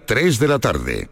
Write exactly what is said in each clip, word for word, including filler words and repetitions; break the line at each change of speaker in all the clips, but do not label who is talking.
tres de la tarde.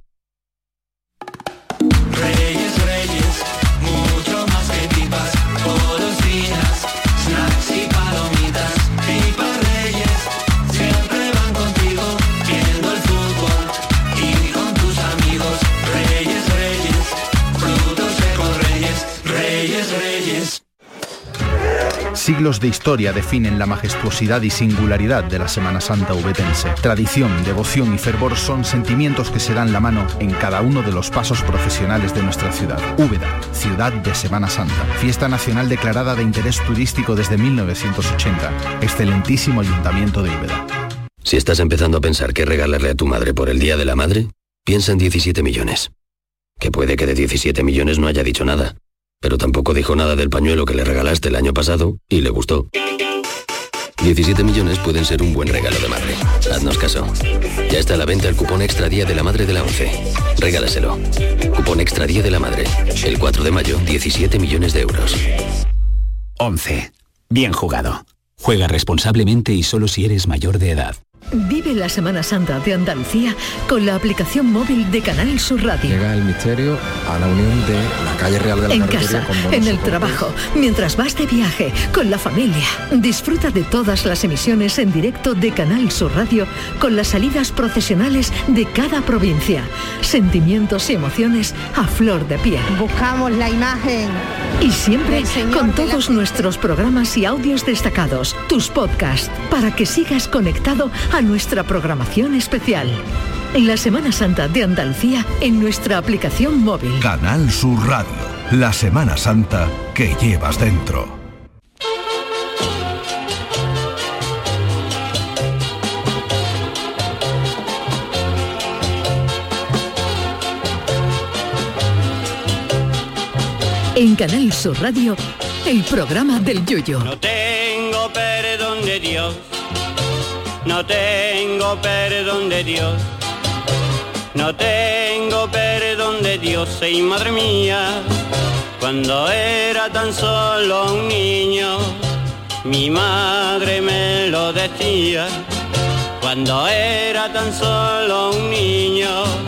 Reyes, Reyes, mucho más que pipas, golosinas, snacks y palomitas. Pipas Reyes, siempre van contigo, viendo el fútbol y con tus amigos. Reyes, Reyes, frutos secos Reyes, Reyes, Reyes.
Siglos de historia definen la majestuosidad y singularidad de la Semana Santa ubetense. Tradición, devoción y fervor son sentimientos que se dan la mano en cada uno de los pasos profesionales de nuestra ciudad. Úbeda, ciudad de Semana Santa. Fiesta nacional declarada de interés turístico desde mil novecientos ochenta. Excelentísimo Ayuntamiento de Úbeda.
Si estás empezando a pensar qué regalarle a tu madre por el Día de la Madre, piensa en diecisiete millones. Que puede que de diecisiete millones no haya dicho nada, pero tampoco dijo nada del pañuelo que le regalaste el año pasado y le gustó. diecisiete millones pueden ser un buen regalo de madre. Haznos caso. Ya está a la venta el cupón Extra Día de la Madre de la ONCE. Regálaselo. Cupón Extra Día de la Madre. El cuatro de mayo, diecisiete millones de euros.
ONCE. Bien jugado. Juega responsablemente y solo si eres mayor de edad.
Vive la Semana Santa de Andalucía con la aplicación móvil de Canal Sur Radio.
Llega el misterio a la unión de la calle Real de la
En
Carretería
casa,
con Don
en el
Socorro.
trabajo, mientras vas de viaje, con la familia. Disfruta de todas las emisiones en directo de Canal Sur Radio con las salidas procesionales de cada provincia. Sentimientos y emociones a flor de piel.
Buscamos la imagen.
Y siempre
del Señor
con
de la-
todos nuestros programas y audios destacados, tus podcasts, para que sigas conectado a nuestra programación especial. En la Semana Santa de Andalucía en nuestra aplicación móvil.
Canal Sur Radio, la Semana Santa que llevas dentro.
En Canal Sur Radio, el programa del Yoyo.
No tengo perdón de Dios, no tengo perdón de Dios, no tengo perdón de Dios, y madre mía, cuando era tan solo un niño, mi madre me lo decía, cuando era tan solo un niño,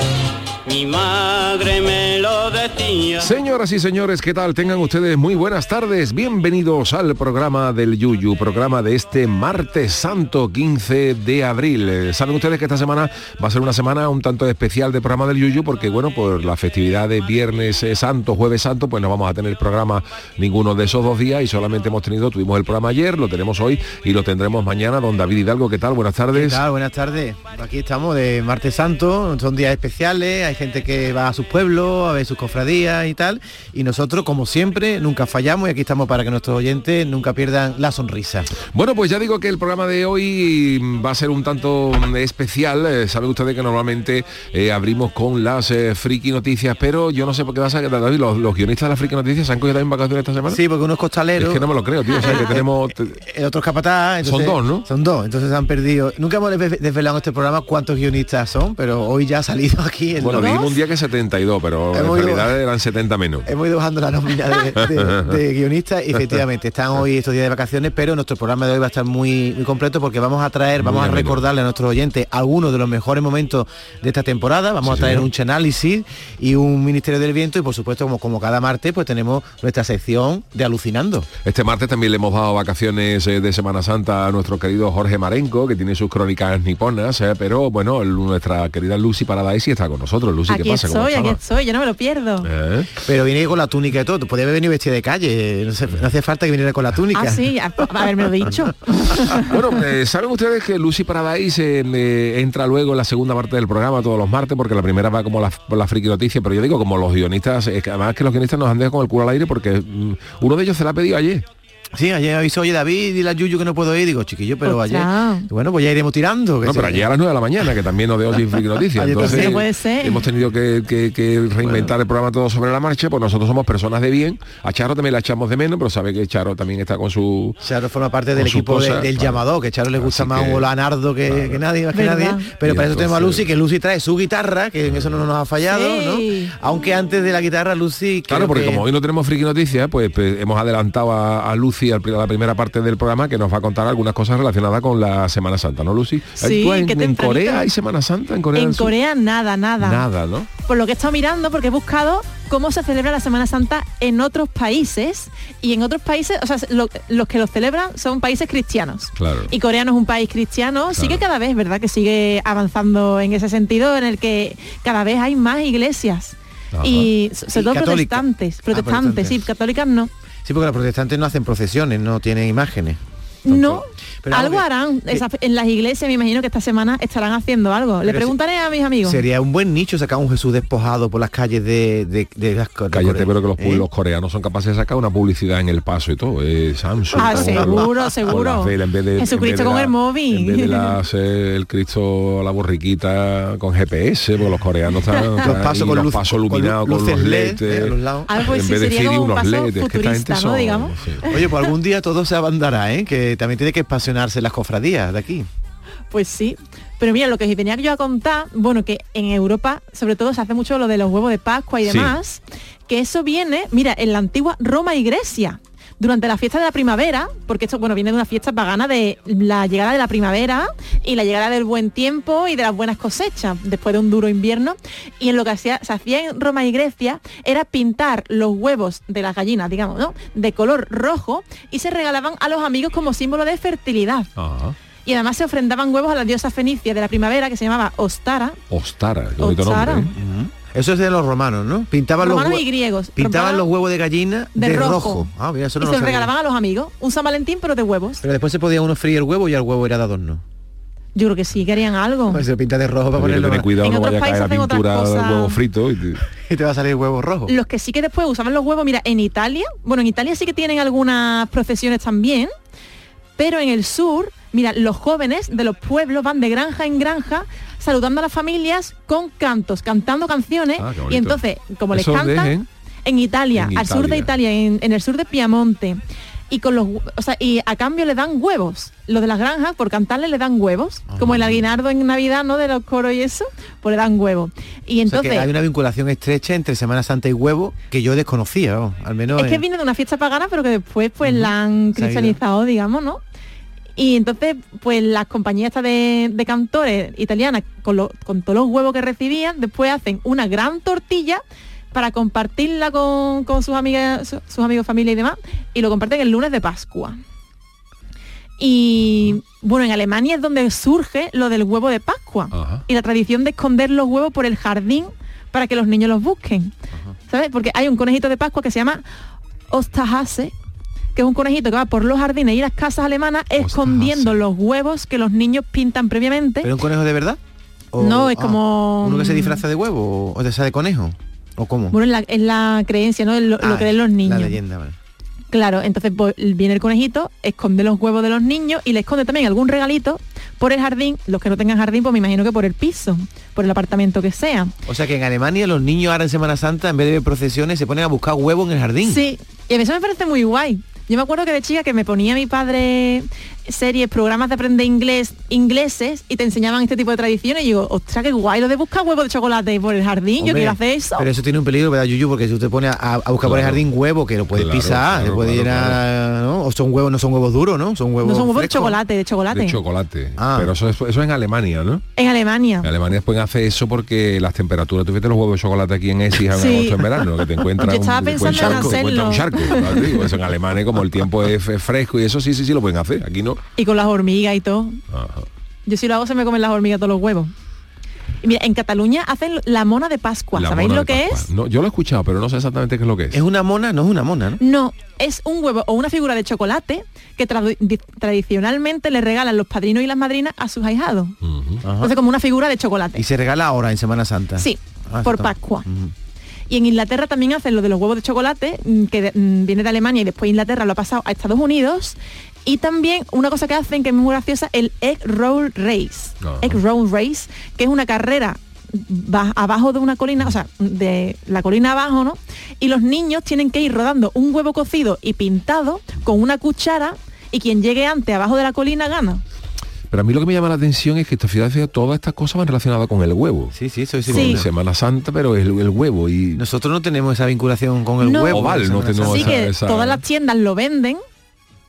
mi madre me lo decía.
Señoras y señores, ¿qué tal? Tengan ustedes muy buenas tardes. Bienvenidos al programa del Yuyu, programa de este martes santo quince de abril. Eh, Saben ustedes que esta semana va a ser una semana un tanto especial de programa del Yuyu porque, bueno, por la festividad de Viernes eh, Santo, Jueves Santo, pues no vamos a tener programa ninguno de esos dos días y solamente hemos tenido, tuvimos el programa ayer, lo tenemos hoy y lo tendremos mañana. Don David Hidalgo, ¿qué tal? Buenas tardes.
¿Qué tal? Buenas tardes. Aquí estamos de martes santo, son días especiales, hay gente que va a sus pueblos, a ver sus cofradías y tal, y nosotros, como siempre, nunca fallamos y aquí estamos para que nuestros oyentes nunca pierdan la sonrisa.
Bueno, pues ya digo que el programa de hoy va a ser un tanto especial. Eh, saben ustedes que normalmente eh, abrimos con las eh, friki noticias, pero yo no sé por qué pasa que David, los, los guionistas de las friki noticias se han cogido también vacaciones esta semana.
Sí, porque unos costaleros...
Es que no me lo creo, tío. O sea, que tenemos...
El otro capataz... Entonces,
son dos, ¿no?
Son dos, entonces se han perdido... Nunca hemos desvelado en este programa cuántos guionistas son, pero hoy ya ha salido aquí el...
Bueno, dijimos un día que setenta y dos, pero
hemos
en
ido,
realidad eran setenta menos.
Hemos ido bajando la nómina de, de, de guionistas y efectivamente están hoy estos días de vacaciones, pero nuestro programa de hoy va a estar muy, muy completo porque vamos a traer, vamos muy a recordarle a nuestros oyentes algunos de los mejores momentos de esta temporada, vamos sí, a traer señor. un chanálisis y un Ministerio del Viento y por supuesto como, como cada martes pues tenemos nuestra sección de Alucinando.
Este martes también le hemos dado vacaciones eh, de Semana Santa a nuestro querido Jorge Marenco, que tiene sus crónicas niponas, eh, pero bueno, el, nuestra querida Lucy Paradise está con nosotros. Lucy,
aquí
¿qué pasa?
Estoy, aquí estoy, yo no me lo pierdo.
¿Eh?
Pero viene con la túnica y todo, podía haber venido vestida de calle, no, se, no hace falta que viniera con la túnica.
Ah, sí, a, a haberme lo dicho.
Bueno, eh, ¿saben ustedes que Lucy Paradise eh, eh, entra luego en la segunda parte del programa todos los martes? Porque la primera va como la, por la friki noticia, pero yo digo, como los guionistas, eh, que además que los guionistas nos han dejado con el culo al aire porque mm, uno de ellos se la ha pedido ayer.
Sí, ayer me avisó, oye David, dile a Yuyu que no puedo ir, digo, chiquillo, pero Ostras. ayer, bueno, pues ya iremos tirando.
Que no, pero ayer a las nueve de la mañana, que también nos dio sin friki noticias. Entonces,
puede ser.
hemos tenido que, que, que reinventar bueno. el programa todo sobre la marcha, pues nosotros somos personas de bien. A Charo también la echamos de menos, pero sabe que Charo también está con su...
Charo forma parte del equipo de, del vale. llamador, que a Charo le gusta Así más que, un Nardo que, vale. que nadie, más que nadie. Pero y para entonces, eso tenemos a Lucy, que Lucy trae su guitarra, que en eso no nos ha fallado, sí. ¿no? Aunque antes de la guitarra, Lucy...
Claro, porque
que...
como hoy no tenemos friki noticias, pues, pues hemos adelantado a, a Lucy Lucía la primera parte del programa, que nos va a contar algunas cosas relacionadas con la Semana Santa, ¿no, Lucy?
Sí,
¿Tú en,
qué
en Corea hay Semana Santa? ¿En Corea
En
del Sur?
Corea nada, nada.
Nada, ¿no?
Por lo que he estado mirando, porque he buscado cómo se celebra la Semana Santa en otros países, y en otros países, o sea, lo- los que los celebran son países cristianos.
Claro.
Y Corea no es un país cristiano, sí que cada vez, ¿verdad? Que sigue avanzando en ese sentido, en el que cada vez hay más iglesias.
Ajá.
Y so- sobre
Y
todo
católica.
protestantes,
Ah,
protestantes,
protestantes.
sí, católicas no.
Sí, porque los protestantes no hacen procesiones, no tienen imágenes.
No,
Pero
algo
vamos,
harán. Esa- en las iglesias me imagino que esta semana estarán haciendo algo. Le
Pero
preguntaré a mis amigos.
Sería un buen nicho sacar un Jesús despojado por las calles de, de, de las de
Cállate,
Corea.
pero que los,
¿Eh?
los coreanos son capaces de sacar una publicidad en el paso y todo. Eh, Samsung.
Ah,
con-
seguro,
con
seguro.
las velas, en vez de-
Jesucristo
en vez de
con
la-
el móvil.
En vez de las, eh, el Cristo, la borriquita con G P S, porque los coreanos están...
Los pasos
y
con
los
luz-
pasos
con
iluminados con,
luces
los
L E D,
L E D.
eh, a los lados.
Ah, pues
en
sí,
vez de
sería
Siri,
como un
unos
paso
L E D. Es que esta gente
futurista, ¿no?
son-
Digamos.
sí.
Oye, pues algún día todo se abandará, ¿eh? Que también tiene que expansionarse las cofradías de aquí.
Pues sí. Pero mira, lo que os tenía yo a contar, bueno, que en Europa, sobre todo, se hace mucho lo de los huevos de Pascua y
Sí.
demás, que eso viene, mira, en la antigua Roma y Grecia, durante la fiesta de la primavera, porque esto, bueno, viene de una fiesta pagana de la llegada de la primavera y la llegada del buen tiempo y de las buenas cosechas, después de un duro invierno. Y en lo que hacía, se hacía en Roma y Grecia era pintar los huevos de las gallinas, digamos, ¿no?, de color rojo, y se regalaban a los amigos como símbolo de fertilidad.
Ajá.
Y además se ofrendaban huevos a la diosa fenicia de la primavera, que se llamaba Ostara.
Ostara, qué bonito
Ostara.
nombre. ¿eh?
Eso es de los romanos, ¿no? Pintaban
Romanos
los hue-
y griegos.
Pintaban
Romanos
los huevos de gallina
de
de, rojo.
rojo.
Ah, mira, eso
y
no
se
lo
los
sabía.
regalaban a los amigos. Un San Valentín, pero de huevos.
Pero después se podía uno freír el huevo y el huevo era de adorno.
Yo creo que sí, que harían algo.
Pues se lo pinta de rojo para
Hay que
ponerlo
tener
más.
cuidado,
En
no
otros
vaya a caer la
países hacen otras
pintura del
cosas.
huevo frito. Y te-
Y te va a salir huevo rojo.
Los que sí que después usaban los huevos, mira, en Italia, bueno, en Italia sí que tienen algunas procesiones también, pero en el sur, mira, los jóvenes de los pueblos van de granja en granja saludando a las familias con cantos, cantando canciones.
Ah, qué bonito.
Y entonces, como les
Eso
cantan,
dejen.
en Italia,
En
al sur de
Italia.
Italia, en, en el sur de Piamonte, y con los, hue- o sea, y a cambio le dan huevos. Los de las granjas, por cantarle, le dan huevos. Como el aguinaldo en Navidad, ¿no?, de los coros y eso, pues le dan huevos. Y
O sea,
entonces,
que hay una vinculación estrecha entre Semana Santa y huevo que yo desconocía, vamos, al menos
es que
en-
viene de una fiesta pagana, pero que después pues la han
Se ha ido.
cristianizado, digamos, ¿no? Y entonces, pues las compañías estas de, de cantores italianas, con, lo- con todos los huevos que recibían, después hacen una gran tortilla para compartirla con, con sus amigas, su- sus amigos, familia y demás, y lo comparten el lunes de Pascua. Y bueno, en Alemania es donde surge lo del huevo de Pascua
Ajá.
y la tradición de esconder los huevos por el jardín para que los niños los busquen. ¿Sabes? Porque hay un conejito de Pascua que se llama Osterhase, que es un conejito que va por los jardines y las casas alemanas escondiendo los huevos que los niños pintan previamente.
¿Pero un conejo de verdad?
No, es como-
¿Uno que se disfraza de huevo o de esa de conejo? ¿O cómo?
Bueno, es la, es la creencia, ¿no? Es lo, lo
Ah,
que leen los niños.
La leyenda, vale.
Claro, entonces pues, viene el conejito, esconde los huevos de los niños y le esconde también algún regalito por el jardín. Los que no tengan jardín, pues me imagino que por el piso, por el apartamento que sea.
O sea que en Alemania los niños ahora en Semana Santa, en vez de ver procesiones, se ponen a buscar huevos en el jardín.
Sí, y a mí eso me parece muy guay. Yo me acuerdo que de chica que me ponía mi padre series, programas de aprender inglés, ingleses, y te enseñaban este tipo de tradiciones, y digo, ostras, qué guay lo de buscar huevos de chocolate por el jardín, yo
Hombre,
quiero hacer eso.
Pero eso tiene un peligro, ¿verdad, Yuyu? Porque si tú te pones a, a buscar por el
Claro.
jardín huevo, que lo puedes
Claro,
pisar,
claro,
te puede
claro,
llenar, ¿no? O son huevos, no son huevos duros, ¿no? Son huevos
No son huevos de
frescos.
chocolate, de chocolate.
De chocolate.
Ah.
Pero eso es, eso es en Alemania, ¿no?
En Alemania.
En Alemania pueden hacer eso porque las temperaturas, tú fíjate los huevos de chocolate aquí en Écija en
Sí.
agosto, en verano, que te encuentras
Yo estaba
un, te
pensando
encuentras-
en
te encuentras un
hacerlo.
charco. ¿sabes? Digo, eso en Alemania, como el tiempo es, es fresco y eso sí, sí, sí lo pueden hacer. Aquí no.
Y con las hormigas y todo.
Ajá.
Yo si lo hago se me comen las hormigas todos los huevos. Y mira, en Cataluña hacen la mona de Pascua.
La
¿Sabéis
mona
lo
de
que
Pascua.
es?
No, yo lo he escuchado, pero no sé exactamente qué es lo que es.
Es una mona, no es una mona, ¿no?
No, es un huevo o una figura de chocolate que tradu- di- tradicionalmente le regalan los padrinos y las madrinas a sus ahijados.
Ujú.
Ajá.
Entonces como una figura de chocolate.
Y se regala ahora en Semana Santa.
Sí,
Ah,
por
está-
Pascua.
Ujú.
Y en Inglaterra también hacen lo de los huevos de chocolate, mm, que de- mm, viene de Alemania y después Inglaterra lo ha pasado a Estados Unidos. Y también una cosa que hacen que es muy graciosa, el Egg Roll Race.
Ajá.
Egg Roll Race, que es una carrera ba- abajo de una colina, o sea, de la colina abajo, ¿no? Y los niños tienen que ir rodando un huevo cocido y pintado con una cuchara, y quien llegue antes abajo de la colina gana.
Pero a mí lo que me llama la atención es que esta ciudad, todas estas cosas van relacionadas con el huevo.
Sí, sí, soy
Sí.
seguro.
Semana Santa, pero el, el huevo y
Nosotros no tenemos esa vinculación con el
No.
huevo.
Oval,
en
no
Semana
tenemos
Santa.
Así
esa-
que
esa-
todas las tiendas lo venden,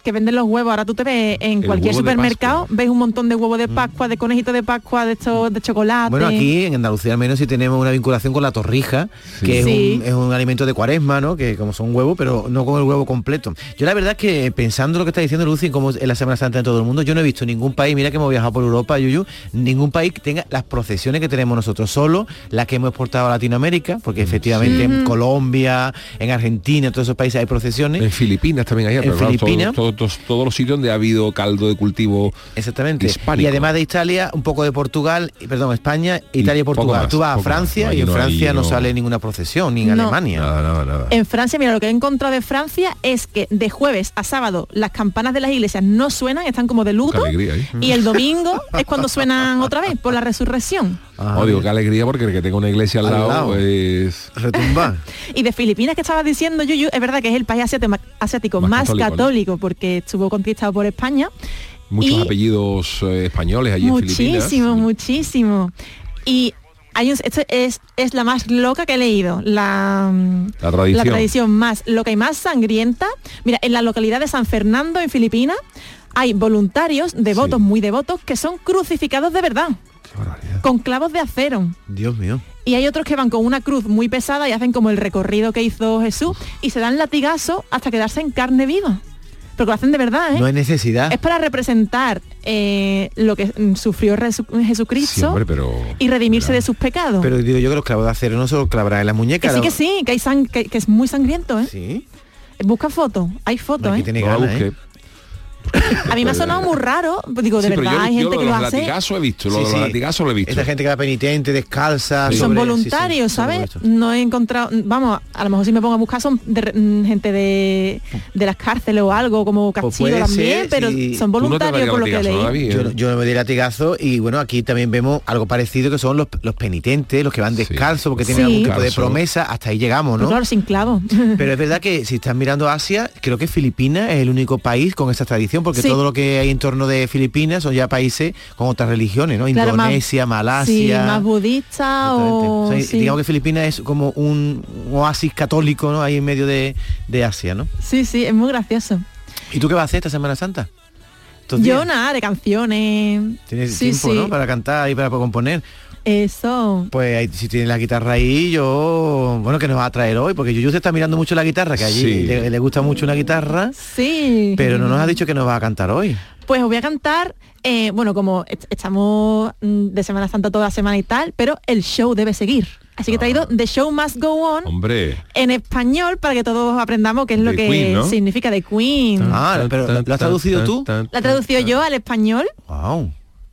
que venden los huevos. Ahora tú te ves en
El
cualquier
huevo de
supermercado,
Pascua.
ves un montón de huevos de Pascua, de conejito de Pascua, de estos de chocolate.
Bueno, aquí en Andalucía al menos sí tenemos una vinculación con la torrija,
Sí.
que es,
Sí.
un, es un alimento de cuaresma, ¿no? Que como son huevos, pero no con el huevo completo. Yo la verdad es que pensando lo que está diciendo Lucy, como es la Semana Santa en todo el mundo, yo no he visto ningún país, mira que hemos viajado por Europa, Yuyu, ningún país que tenga las procesiones que tenemos nosotros, solo las que hemos exportado a Latinoamérica, porque efectivamente en Colombia, en Argentina, en todos esos países hay procesiones.
En Filipinas también hay,
En
pero claro,
Filipinas.
todos, todos, todos los sitios donde ha habido caldo de cultivo.
Exactamente.
hispánico.
Y además de Italia, un poco de Portugal, y- perdón, España, Italia y
poco
Portugal.
más,
Tú vas a
poco
Francia
más. No,
y en
allí no,
Francia
allí
no
no.
sale ninguna procesión, ni en
No.
Alemania.
Nada, nada, nada.
En Francia, mira, lo que he encontrado de Francia es que de jueves a sábado las campanas de las iglesias no suenan, están como de luto.
Qué alegría, ¿eh?
Y el domingo es cuando suenan otra vez, por la resurrección.
Ah,
Oh, digo, qué alegría porque el que tenga una iglesia al,
Al
lado,
lado.
es...
retumba.
Y de Filipinas, que estabas diciendo, Yuyu, es verdad que es el país asiático, asiático
Más
más,
católico,
católico,
¿no?
porque estuvo conquistado por España.
Muchos
Y
apellidos eh, españoles allí en Filipinas.
muchísimo, muchísimo. Y hay un, esto es, es la más loca que he leído, la,
La tradición.
la tradición más loca y más sangrienta. Mira, en la localidad de San Fernando, en Filipinas, hay voluntarios, devotos,
Sí.
muy devotos, que son crucificados de verdad,
Qué barbaridad.
con clavos de acero.
Dios mío.
Y hay otros que van con una cruz muy pesada y hacen como el recorrido que hizo Jesús y se dan latigazos hasta quedarse en carne viva. Pero que lo hacen de verdad, ¿eh?
No hay necesidad.
Es para representar eh, lo que mm, sufrió Resu- Jesucristo
Sí, hombre, pero...
y redimirse de sus pecados.
Pero digo yo que los clavos de acero no solo clavará en las
que
muñecas.
sí,
¿no?
que sí, que hay sang- que, que es muy sangriento, ¿eh?
Sí.
Busca fotos, hay fotos,
Aquí
¿eh?
tiene
No la
ganas,
busqué.
¿eh?
A mí me ha sonado muy raro, pues digo, de
Sí, pero
verdad,
yo,
hay
yo
gente
lo
que
de
lo
los
hace.
latigazos he visto, lo
Sí,
de los
sí.
latigazos lo he visto.
Esta gente que va penitente, descalza.
Son
sobre-
voluntarios,
sí, sí, son
¿sabes?
voluntarios.
No he encontrado, vamos, a lo mejor si me pongo a buscar son de re- mm, gente de, de las cárceles o algo, como
Pues
castigo
puede
también,
ser,
pero
sí.
son
Tú no te
voluntarios
darías
por lo que
latigazo,
leí.
¿no, David?
Yo, yo no me di latigazo y bueno, aquí también vemos algo parecido que son los, los penitentes, los que van descalzos porque tienen
Sí.
algún tipo de
Descalzo.
promesa, hasta ahí llegamos,
Pero
¿no?
claro, sin clavo.
Pero es verdad que si están mirando Asia, creo que Filipinas es el único país con esa tradición, porque
Sí.
todo lo que hay en torno de Filipinas son ya países con otras religiones, ¿no?
Claro, más-
Indonesia,
Sí,
Malasia.
más budista
Exactamente.
o...
O sea,
sí.
Digamos que Filipinas es como un oasis católico, ¿no? Ahí en medio de, de Asia, ¿no?
sí, sí, es muy gracioso.
¿Y tú qué vas a hacer esta Semana Santa? ¿Estos
Yo
días?
nada, de canciones.
Tienes
Sí,
tiempo,
sí.
¿no? Para cantar y para componer.
Eso.
Pues ahí, si tienes la guitarra ahí, yo... Bueno, ¿qué nos va a traer hoy? Porque Yuyu se está mirando mucho la guitarra, que allí
Sí.
le, le gusta mucho una guitarra,
Sí.
pero no nos ha dicho que nos va a cantar hoy.
Pues os voy a cantar, eh, bueno, como est- estamos mm, de Semana Santa toda la semana y tal, pero el show debe seguir. Así que he traído The Show Must Go On
Hombre,
en español para que todos aprendamos qué es lo
De
que
Queen, ¿no?
significa de Queen.
Ah, pero ¿lo has traducido tú?
La he traducido yo al español
Wow.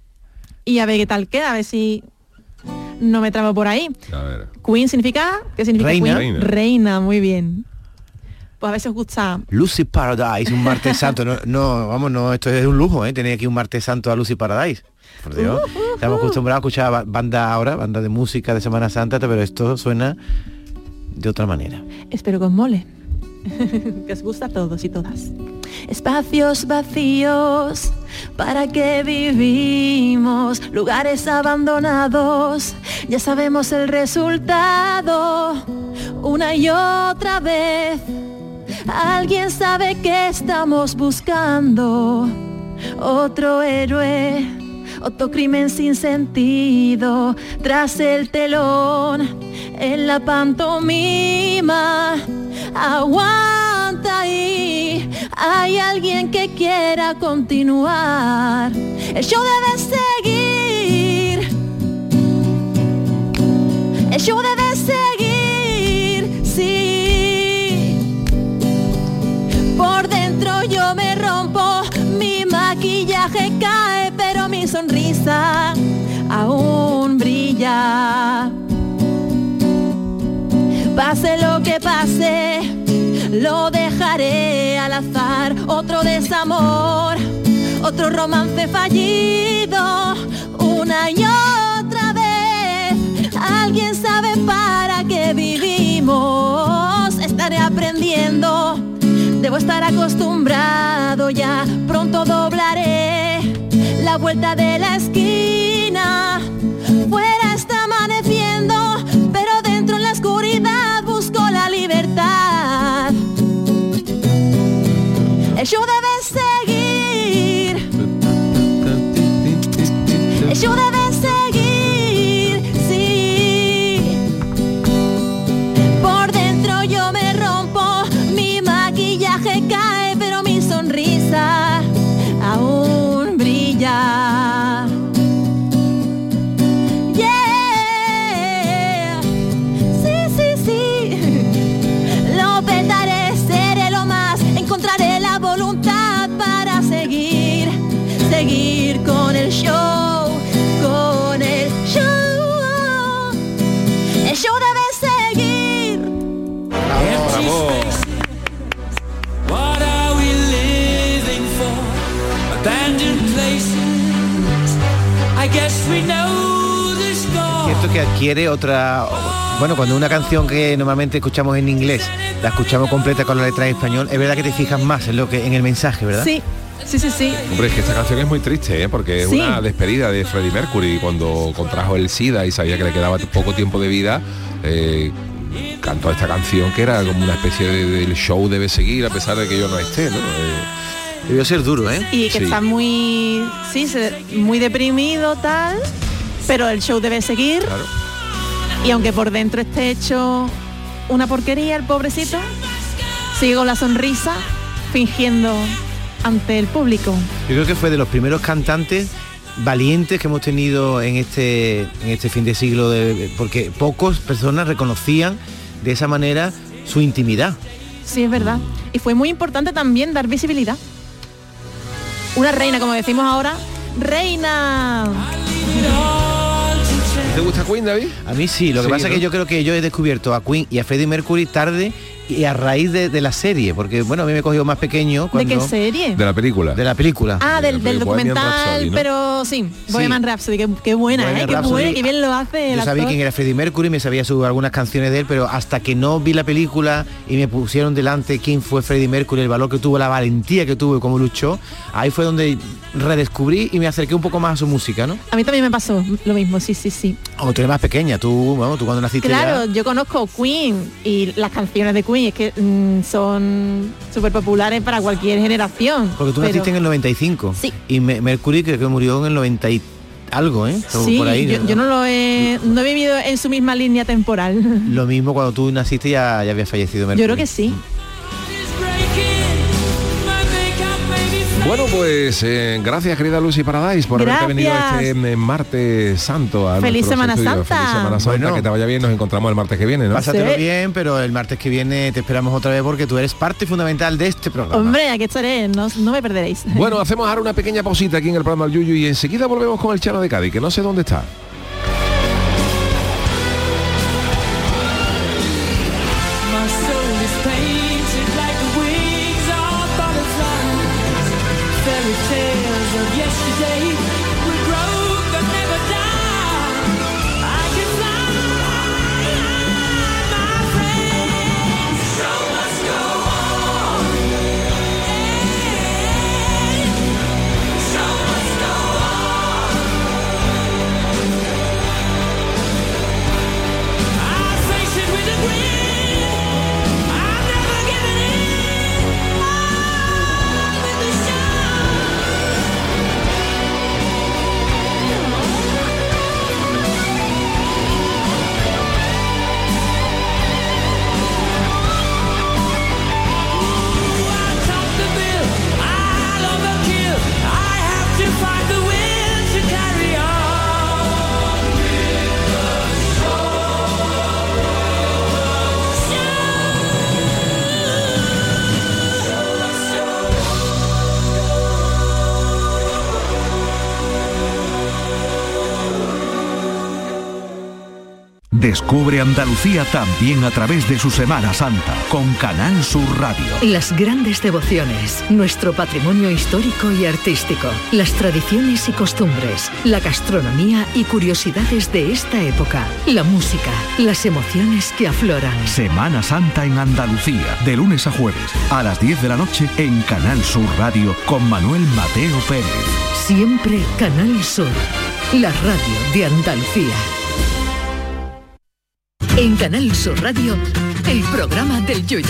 y a ver qué tal queda, a ver si no me trabo por ahí.
a ver.
Queen significa, ¿qué significa
Reina.
Queen?
Reina.
Reina, muy bien. Pues a ver si os gusta.
Lucy Paradise, un martes santo. No, no, vamos, no, esto es un lujo, ¿eh? Tener aquí un martes santo a Lucy Paradise. Por Dios. Estamos acostumbrados a escuchar ba- banda ahora, banda de música de Semana Santa, pero esto suena de otra manera.
Espero que os mole. Que os gusta a todos y todas. Espacios vacíos, ¿para qué vivimos? Lugares abandonados, ya sabemos el resultado. Una y otra vez, alguien sabe que estamos buscando. Otro héroe, otro crimen sin sentido, tras el telón, en la pantomima. Aguanta ahí, hay alguien que quiera continuar. El show debe seguir, el show debe seguir, sí. Por dentro yo me rompo, mi maquillaje cae, pero mi sonrisa aún brilla. Pase lo que pase, lo dejaré al azar. Otro desamor, otro romance fallido, una y otra vez. Alguien sabe para qué vivimos. Estaré aprendiendo, debo estar acostumbrado ya. Pronto doblaré la vuelta de la esquina. Fuera está amaneciendo, pero dentro en la oscuridad busco la libertad. El show debe ser
que adquiere otra... Bueno, cuando una canción que normalmente escuchamos en inglés, la escuchamos completa con la letra en español, es verdad que te fijas más en lo que en el mensaje, ¿verdad?
Sí. Sí, sí, sí.
Hombre, es que esta canción es muy triste, ¿eh? Porque es
sí.
una despedida de Freddie Mercury cuando contrajo el SIDA y sabía que le quedaba poco tiempo de vida. Eh, cantó esta canción que era como una especie de, del show debe seguir a pesar de que yo no esté, ¿no? Eh,
Debió ser duro, ¿eh?
Y que
sí.
está muy, sí, muy deprimido, tal, pero el show debe seguir.
Claro.
Y aunque por dentro esté hecho una porquería, el pobrecito sigue con la sonrisa, fingiendo ante el público.
Yo creo que fue de los primeros cantantes valientes que hemos tenido en este en este fin de siglo, de, porque pocas personas reconocían de esa manera su intimidad.
Sí, es verdad. Y fue muy importante también dar visibilidad. Una reina, como decimos ahora, reina.
¿Te gusta Queen, David?
A mí sí, lo que
Sí,
pasa
¿no?
es que yo creo que yo he descubierto a Queen y a Freddie Mercury tarde y a raíz de, de la serie, porque bueno, a mí me cogió más pequeño cuando...
¿De qué serie?
De la película.
De la película.
Ah, del, del
Bohemian
documental,
Rhapsody, ¿no?
pero sí, Bohemian Rhapsody, qué, qué buena,
Bohemian
¿eh? Qué
Rhapsody.
buena, qué bien lo hace el
Yo sabía
actor.
quién era Freddie Mercury, me sabía su, algunas canciones de él, pero hasta que no vi la película y me pusieron delante quién fue Freddie Mercury, el valor que tuvo, la valentía que tuvo y cómo luchó, ahí fue donde redescubrí y me acerqué un poco más a su música, ¿no?
A mí también me pasó lo mismo, sí, sí, sí.
Aunque tú eres más pequeña, tú, bueno, tú cuando naciste
Claro,
ya...
yo conozco Queen y las canciones de Queen, es que mmm, son súper populares para cualquier generación.
Porque tú
pero...
naciste en el noventa y cinco.
Sí.
Y Me- Mercury creo que murió en el noventa y algo, ¿eh? Como
Sí,
por ahí,
yo,
¿no?
yo no lo he, no he vivido en su misma línea temporal.
Lo mismo cuando tú naciste ya, ya había fallecido Mercury.
Yo creo que sí.
Bueno, pues eh, gracias, querida Lucy Paradise, por
Gracias.
haberte venido este eh, martes santo a
Feliz
nuestros
Semana
estudios.
Santa.
Feliz Semana Santa,
Bueno.
que te vaya bien, nos encontramos el martes que viene, ¿no?
Pásatelo
Sí.
bien, pero el martes que viene te esperamos otra vez porque tú eres parte fundamental de este programa.
Hombre, aquí estaré, no, no me perderéis.
Bueno, hacemos ahora una pequeña pausita aquí en el programa del Yuyu y enseguida volvemos con el Chano de Cádiz, que no sé dónde está.
Descubre Andalucía también a través de su Semana Santa con Canal Sur Radio.
Las grandes devociones, nuestro patrimonio histórico y artístico, las tradiciones y costumbres, la gastronomía y curiosidades de esta época, la música, las emociones que afloran.
Semana Santa en Andalucía, de lunes a jueves, a las diez de la noche en Canal Sur Radio con Manuel Mateo Pérez.
Siempre Canal Sur, la radio de Andalucía. En Canal Sur Radio, el programa del Yuyu.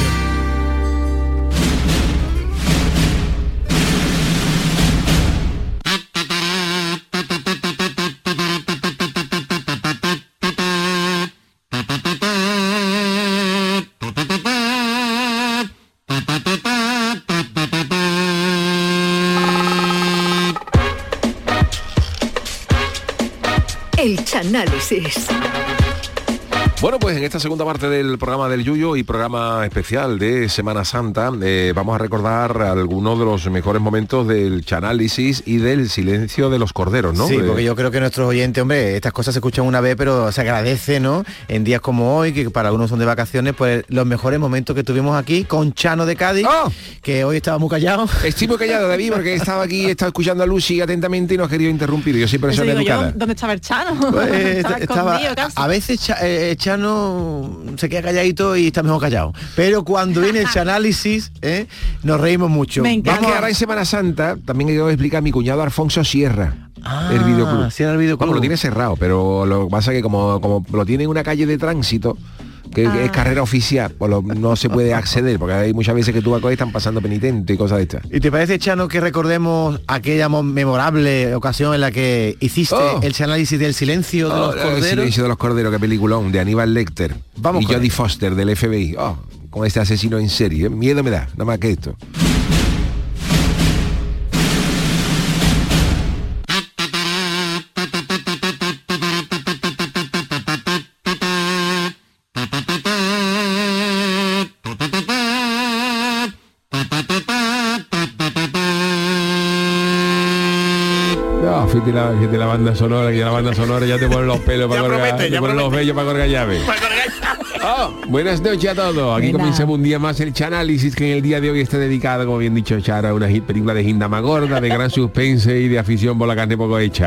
El Chanálisis.
Bueno, pues en esta segunda parte del programa del Yuyo y programa especial de Semana Santa, eh, vamos a recordar algunos de los mejores momentos del chanálisis y del silencio de los corderos, ¿no?
Sí,
Eh,
porque yo creo que nuestros oyentes, hombre, estas cosas se escuchan una vez, pero se agradece, ¿no? En días como hoy, que para algunos son de vacaciones, pues los mejores momentos que tuvimos aquí con Chano de Cádiz,
¡Oh!
que hoy estaba muy callado.
Estoy muy callado, David, porque estaba aquí, estaba escuchando a Lucy atentamente y no ha querido interrumpir. Yo siempre
Eso
soy
digo yo,
educada.
¿dónde estaba el Chano?
Pues,
estaba
estaba-
escondido casi.
a veces Cha- eh, Chano se queda calladito y está mejor callado. Pero cuando viene el chanálisis, ¿eh? nos reímos mucho.
Me encanta.
Vamos que ahora en Semana Santa también quiero explicar a mi cuñado Alfonso Sierra.
Ah,
el videoclub.
Sierra el videoclub.
Vamos, lo tiene cerrado, pero lo que pasa es que como, como lo tiene en una calle de tránsito, que
Ah.
es carrera oficial, pues lo- no se puede acceder, porque hay muchas veces que tú vas a coger y están pasando penitentes y cosas de estas.
¿Y te parece, Chano, que recordemos aquella mo- memorable ocasión en la que hiciste
Oh.
el análisis del silencio de
Oh,
los
el
corderos?
silencio de los corderos, qué peliculón, de Aníbal Lecter.
Vamos
y
con
Jodie
ello.
Foster del F B I. Oh, con este asesino en serie. ¿eh? Miedo me da, nada más que esto. No, fíjate la, fíjate la banda sonora, que ya la banda sonora ya te pone los pelos para
Ya
colgar,
promete,
te
ya
pone los
promete.
vellos para colgar llaves. Oh, buenas noches a todos. Aquí
Buenas.
comenzamos un día más el Chanálisis, que en el día de hoy está dedicado, como bien dicho Chara, a una hit- película de Gindama Gorda, de gran suspense y de afición por la carne poco hecha.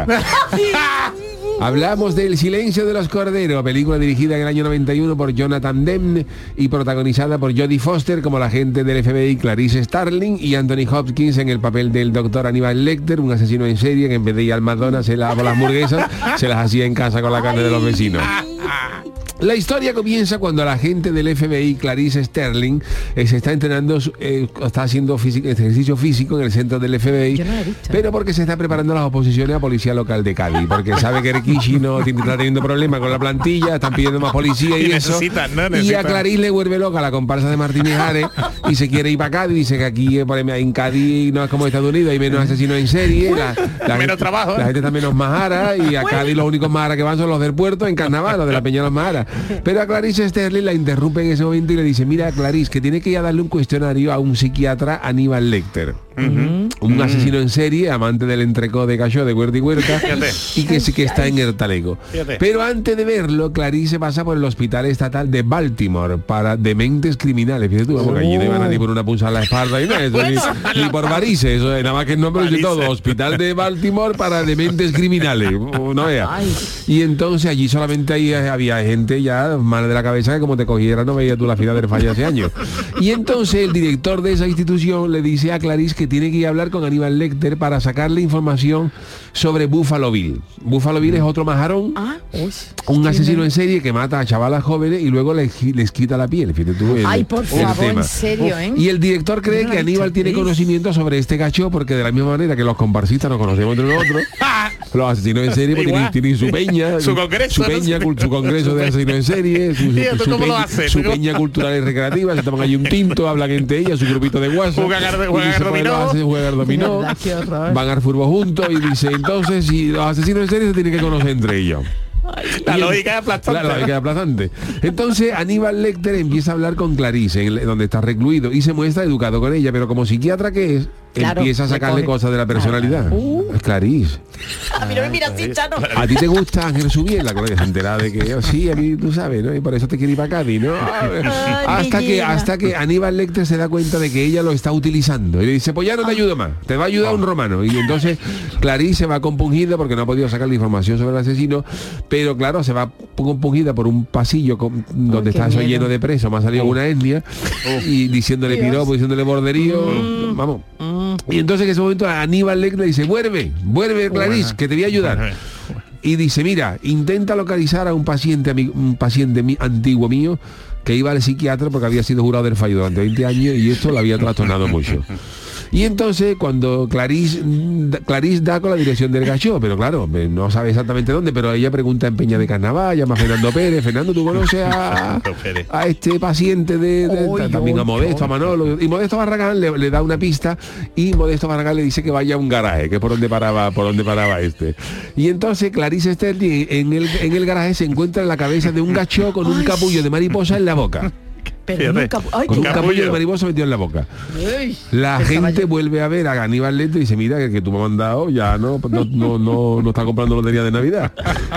Hablamos del Silencio de los Corderos, película dirigida en el año noventa y uno por Jonathan Demme y protagonizada por Jodie Foster como la agente del F B I Clarice Starling y Anthony Hopkins en el papel del doctor Aníbal Lecter, un asesino en serie que en vez de ir al McDonald's se lavaba las hamburguesas, se las hacía en casa con la carne de los vecinos. La historia comienza cuando la agente del F B I, Clarice Sterling, eh, se está entrenando, eh, está haciendo físico- ejercicio físico en el centro del F B I,
Yo no lo he visto.
pero porque se está preparando las oposiciones a policía local de Cádiz, porque sabe que Rikishi no tiene- está teniendo problemas con la plantilla, están pidiendo más policía y,
Y
eso.
necesitan, ¿no?
Y a
Necesitan.
Clarice le vuelve loca la comparsa de Martínez Ares y se quiere ir para Cádiz, dice que aquí eh, por ejemplo, en Cádiz no es como Estados Unidos, hay menos asesinos en serie, la, la
Menos
gente-
trabajo, ¿eh?
la gente está menos majara y a Cádiz los únicos majaras que van son los del puerto en carnaval, los de la Peña de los Maharas. Pero a Clarice Sterling la interrumpe en ese momento y le dice, mira Clarice, que tiene que ir a darle un cuestionario a un psiquiatra, Aníbal Lecter. Un asesino en serie, amante del entrecó de cachó de Huerta y Huerta,
Fíjate.
y que sí que está en el talego.
Fíjate.
Pero antes de verlo, Clarice pasa por el hospital estatal de Baltimore para dementes criminales. Fíjate tú, porque allí no iban a ni por una punzada en la espalda y no, eso, ni, ni por varices, eso es nada más que el nombre de
Varices.
todo. Hospital de Baltimore para dementes criminales. Uh, No vea.
Ay.
Y entonces allí solamente ahí había gente ya mal de la cabeza que como te cogiera no veía tú la fila del fallo hace años. Y entonces el director de esa institución le dice a Clarice que tiene que ir a hablar con Aníbal Lecter para sacarle información sobre Buffalo Bill. Buffalo Bill es otro majarón,
Ah, uy.
un asesino en serie que mata a chavalas jóvenes y luego les, les quita la piel. Fíjate tú el-
Ay, por
el
favor,
tema.
en serio, ¿eh?
Y el director cree
No lo
que
he
Aníbal
visto.
tiene conocimiento sobre este cacho porque de la misma manera que los comparsistas nos conocemos entre nosotros, los asesinos en serie pues,
Igual.
tienen, tienen su peña,
Su congreso,
su,
¿no?
peña, cul- su congreso de asesinos en serie, su,
¿Y tú
su
cómo lo
peña-
haces?
su
¿Tú cómo-
peña cultural y recreativa, se toman allí un tinto, hablan entre ellas, su grupito de WhatsApp,
Juegan al-
y
juegan
dice,
al
pues,
dominó.
los hace- juegan al dominó,
verdad, qué horror.
van al fútbol juntos y dice, entonces si los asesinos en serie se tienen que conocer entre ellos.
La
Y
lógica es aplastante.
La lógica es aplastante. Entonces Aníbal Lecter empieza a hablar con Clarice, en el- donde está recluido, y se muestra educado con ella, pero como psiquiatra que es,
Claro,
empieza a
le
sacarle
coge.
cosas de la personalidad. Es Clarice.
A mí no me mira así, Chano.
¿A ti te gusta Ángel Subiela? Con que se entera de que, oh, sí, a mí tú sabes, ¿no? Y por eso te quiere ir para Cádiz, ¿no? hasta, que, hasta que Aníbal Lecter se da cuenta de que ella lo está utilizando. Y le dice, pues ya no te ayudo más, te va a ayudar un romano. Y entonces Clarice va compungida porque no ha podido sacar la información sobre el asesino, pero claro, se va compungida por un pasillo con- donde
qué
está eso
miedo.
lleno de presos, me ha salido una etnia, y diciéndole piropo, diciéndole borderío, vamos. Y entonces en ese momento Aníbal Lecter le dice, vuelve, vuelve Clarice, que te voy a ayudar. Y dice, mira, intenta localizar a un paciente, ami- un paciente mi- antiguo mío que iba al psiquiatra porque había sido jurado del fallo durante veinte años y esto lo había trastornado mucho. Y entonces cuando Clarís, Clarís da con la dirección del gacho, pero claro, no sabe exactamente dónde, pero ella pregunta en Peña de Carnaval, llama a Fernando Pérez. Fernando, ¿tú conoces a, a este paciente de, de oy, también oy, a Modesto, oy. a Manolo? Y Modesto Barragán le, le da una pista y Modesto Barragán le dice que vaya a un garaje, que es por donde paraba, por donde paraba este. Y entonces Clarice Sterling en el, en el garaje se encuentra en la cabeza de un gacho con un capullo de mariposa en la boca. Pero nunca, ay, con un capullo de mariposa metido en la boca. Uy, la gente yo. vuelve a ver a Aníbal Lecter y dice, mira, que el que tú me has mandado ya no, no, no, no, no está comprando lotería de Navidad.